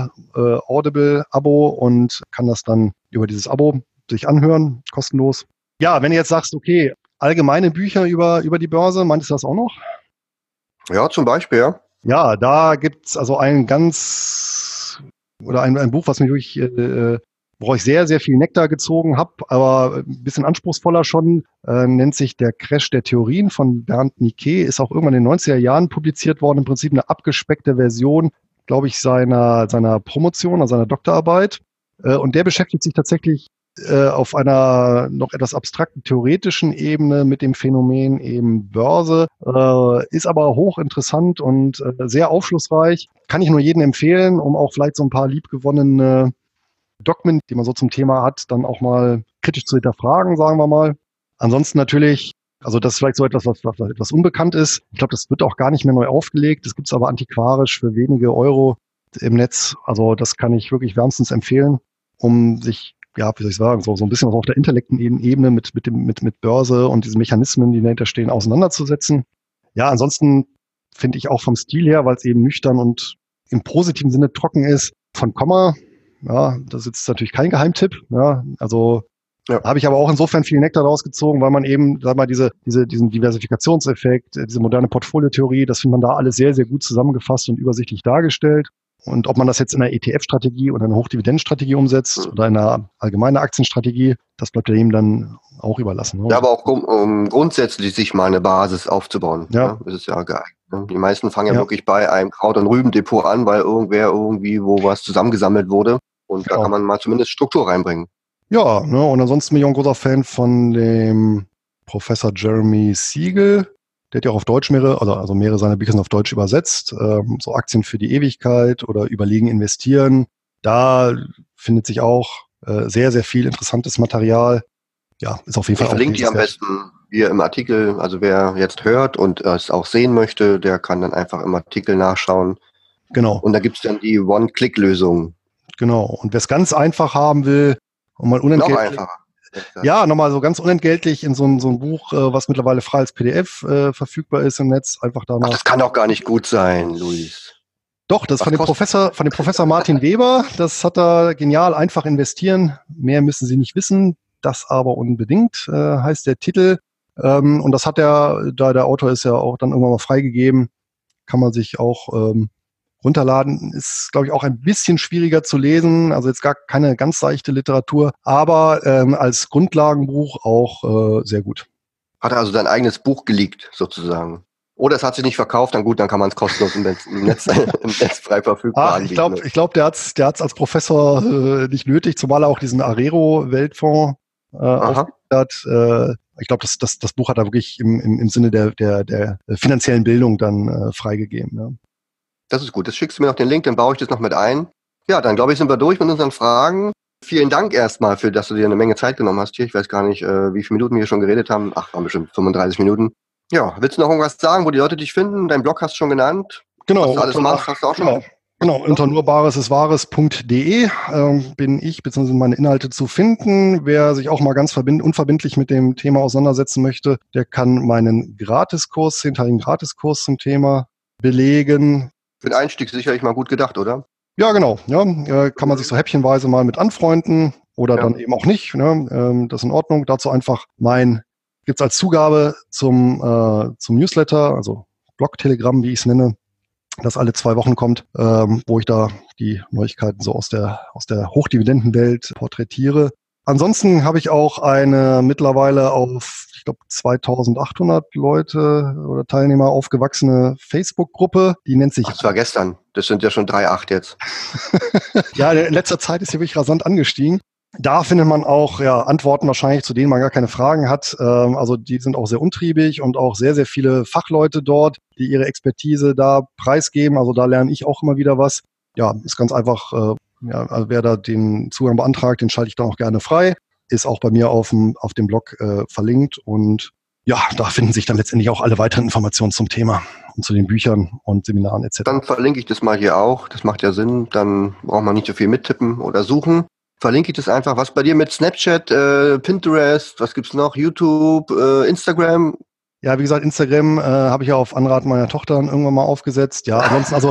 Probe-Audible-Abo und kann das dann über dieses Abo sich anhören, kostenlos. Ja, wenn du jetzt sagst, okay, allgemeine Bücher über die Börse, meintest du das auch noch? Ja, zum Beispiel, ja. Ja, da gibt's also ein ganz oder ein Buch, was mich wirklich, woraus ich sehr, sehr viel Nektar gezogen habe, aber ein bisschen anspruchsvoller schon, nennt sich Der Crash der Theorien von Bernd Niquet, ist auch irgendwann in den 90er Jahren publiziert worden, im Prinzip eine abgespeckte Version, glaube ich, seiner Promotion, also seiner Doktorarbeit. Und der beschäftigt sich tatsächlich auf einer noch etwas abstrakten theoretischen Ebene mit dem Phänomen eben Börse, ist aber hochinteressant und sehr aufschlussreich. Kann ich nur jedem empfehlen, um auch vielleicht so ein paar liebgewonnene Dogmen, die man so zum Thema hat, dann auch mal kritisch zu hinterfragen, sagen wir mal. Ansonsten natürlich, also das ist vielleicht so etwas, was etwas unbekannt ist. Ich glaube, das wird auch gar nicht mehr neu aufgelegt. Das gibt es aber antiquarisch für wenige Euro im Netz. Also das kann ich wirklich wärmstens empfehlen, um sich, ja, wie soll ich sagen, so ein bisschen was auf der intellektuellen Ebene mit Börse und diesen Mechanismen, die dahinter stehen, auseinanderzusetzen. Ja, ansonsten finde ich auch vom Stil her, weil es eben nüchtern und im positiven Sinne trocken ist, von Komma. Ja, das ist jetzt natürlich kein Geheimtipp. Ja, also habe ich aber auch insofern viel Nektar daraus gezogen, weil man eben, sag mal, diesen Diversifikationseffekt, diese moderne Portfoliotheorie, das findet man da alles sehr, sehr gut zusammengefasst und übersichtlich dargestellt. Und ob man das jetzt in einer ETF-Strategie oder einer Hochdividendenstrategie umsetzt oder in einer allgemeinen Aktienstrategie, das bleibt dem dann auch überlassen. Ne? Ja, aber auch grundsätzlich sich mal eine Basis aufzubauen. Ja. Ne? Das ist ja geil. Ne? Die meisten fangen ja wirklich bei einem Kraut- und Rübendepot an, weil irgendwer irgendwie wo was zusammengesammelt wurde. Und da kann man mal zumindest Struktur reinbringen. Ja, ne, und ansonsten bin ich auch ein großer Fan von dem Professor Jeremy Siegel. Der hat ja auch auf Deutsch mehrere seiner Bücher sind auf Deutsch übersetzt. So Aktien für die Ewigkeit oder Überlegen investieren. Da findet sich auch sehr, sehr viel interessantes Material. Ja, ist auf jeden Fall Ich verlinke die am besten hier im Artikel. Also wer jetzt hört und es auch sehen möchte, der kann dann einfach im Artikel nachschauen. Genau. Und da gibt's dann die One-Click-Lösung. Genau. Und wer es ganz einfach haben will, und mal unentgeltlich. Noch einfacher. Ja, nochmal so ganz unentgeltlich in so ein Buch, was mittlerweile frei als PDF verfügbar ist im Netz. Einfach da mal. Ach, das kann doch gar nicht gut sein, Luis. Doch, das ist von dem Professor Martin Weber. Das hat er genial, einfach investieren. Mehr müssen Sie nicht wissen. Das aber unbedingt, heißt der Titel. Und das hat er, da der Autor ist ja auch dann irgendwann mal freigegeben, kann man sich auch runterladen. Ist, glaube ich, auch ein bisschen schwieriger zu lesen. Also jetzt gar keine ganz seichte Literatur, aber als Grundlagenbuch auch sehr gut. Hat er also sein eigenes Buch geleakt, sozusagen? Oder es hat sich nicht verkauft, dann gut, dann kann man es kostenlos im Netz frei verfügbar anbieten. Ich glaube, der hat's als Professor nicht nötig, zumal er auch diesen Arero-Weltfonds aufgelegt hat. Ich glaube, das Buch hat er wirklich im Sinne der finanziellen Bildung dann freigegeben. Ja. Das ist gut. Das schickst du mir noch den Link, dann baue ich das noch mit ein. Ja, dann glaube ich, sind wir durch mit unseren Fragen. Vielen Dank erstmal für, dass du dir eine Menge Zeit genommen hast hier. Ich weiß gar nicht, wie viele Minuten wir schon geredet haben. Ach, waren bestimmt 35 Minuten. Ja, willst du noch irgendwas sagen, wo die Leute dich finden? Dein Blog hast du schon genannt. Genau. Was du alles machst, hast du auch schon. Genau, unter nurbaresiswahres.de bin ich bzw. meine Inhalte zu finden. Wer sich auch mal ganz unverbindlich mit dem Thema auseinandersetzen möchte, der kann meinen Gratiskurs, 10-teiligen Gratiskurs zum Thema belegen. Für den Einstieg sicherlich mal gut gedacht, oder? Ja, genau. Ja, kann man sich so häppchenweise mal mit anfreunden oder dann eben auch nicht. Ne? Das ist in Ordnung. Dazu einfach gibt's als Zugabe zum Newsletter, also Blog-Telegramm, wie ich es nenne, das alle 2 Wochen kommt, wo ich da die Neuigkeiten so aus der Hochdividendenwelt porträtiere. Ansonsten habe ich auch eine mittlerweile auf, ich glaube, 2800 Leute oder Teilnehmer aufgewachsene Facebook-Gruppe. Die nennt sich... Ach, das war gestern. Das sind ja schon 3,8 jetzt. Ja, in letzter Zeit ist sie wirklich rasant angestiegen. Da findet man auch Antworten wahrscheinlich, zu denen man gar keine Fragen hat. Also die sind auch sehr umtriebig und auch sehr, sehr viele Fachleute dort, die ihre Expertise da preisgeben. Also da lerne ich auch immer wieder was. Ja, ist ganz einfach... also wer da den Zugang beantragt, den schalte ich dann auch gerne frei. Ist auch bei mir auf dem Blog verlinkt. Und ja, da finden sich dann letztendlich auch alle weiteren Informationen zum Thema und zu den Büchern und Seminaren etc. Dann verlinke ich das mal hier auch. Das macht ja Sinn. Dann braucht man nicht so viel mittippen oder suchen. Verlinke ich das einfach. Was bei dir mit Snapchat, Pinterest, was gibt's noch? YouTube, Instagram? Ja, wie gesagt, Instagram habe ich ja auf Anraten meiner Tochter irgendwann mal aufgesetzt. Ja, ansonsten also,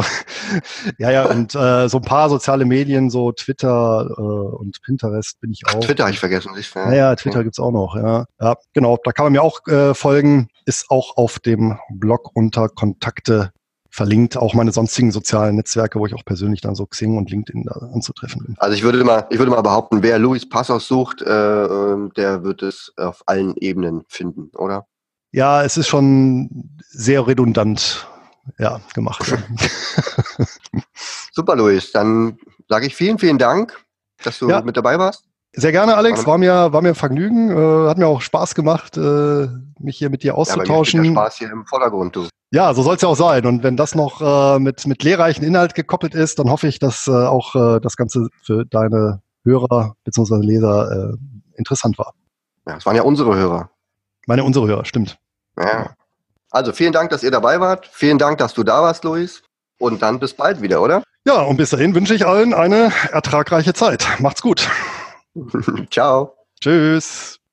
und so ein paar soziale Medien, so Twitter und Pinterest bin ich auch. Twitter habe ich vergessen. Twitter gibt's auch noch, ja. Ja, genau, da kann man mir auch folgen. Ist auch auf dem Blog unter Kontakte verlinkt, auch meine sonstigen sozialen Netzwerke, wo ich auch persönlich dann so Xing und LinkedIn da anzutreffen bin. Also ich würde mal behaupten, wer Luis Passos sucht, der wird es auf allen Ebenen finden, oder? Ja, es ist schon sehr redundant gemacht. Ja. Super, Luis. Dann sage ich vielen, vielen Dank, dass du mit dabei warst. Sehr gerne, Alex. War mir ein Vergnügen. Hat mir auch Spaß gemacht, mich hier mit dir auszutauschen. Ja, bei mir steht der Spaß hier im Vordergrund, du. Ja, so soll es ja auch sein. Und wenn das noch mit lehrreichen Inhalt gekoppelt ist, dann hoffe ich, dass auch das Ganze für deine Hörer bzw. Leser interessant war. Ja, es waren ja unsere Hörer. Unsere Hörer, stimmt. Ja. Also vielen Dank, dass ihr dabei wart. Vielen Dank, dass du da warst, Luis. Und dann bis bald wieder, oder? Ja, und bis dahin wünsche ich allen eine ertragreiche Zeit. Macht's gut. Ciao. Tschüss.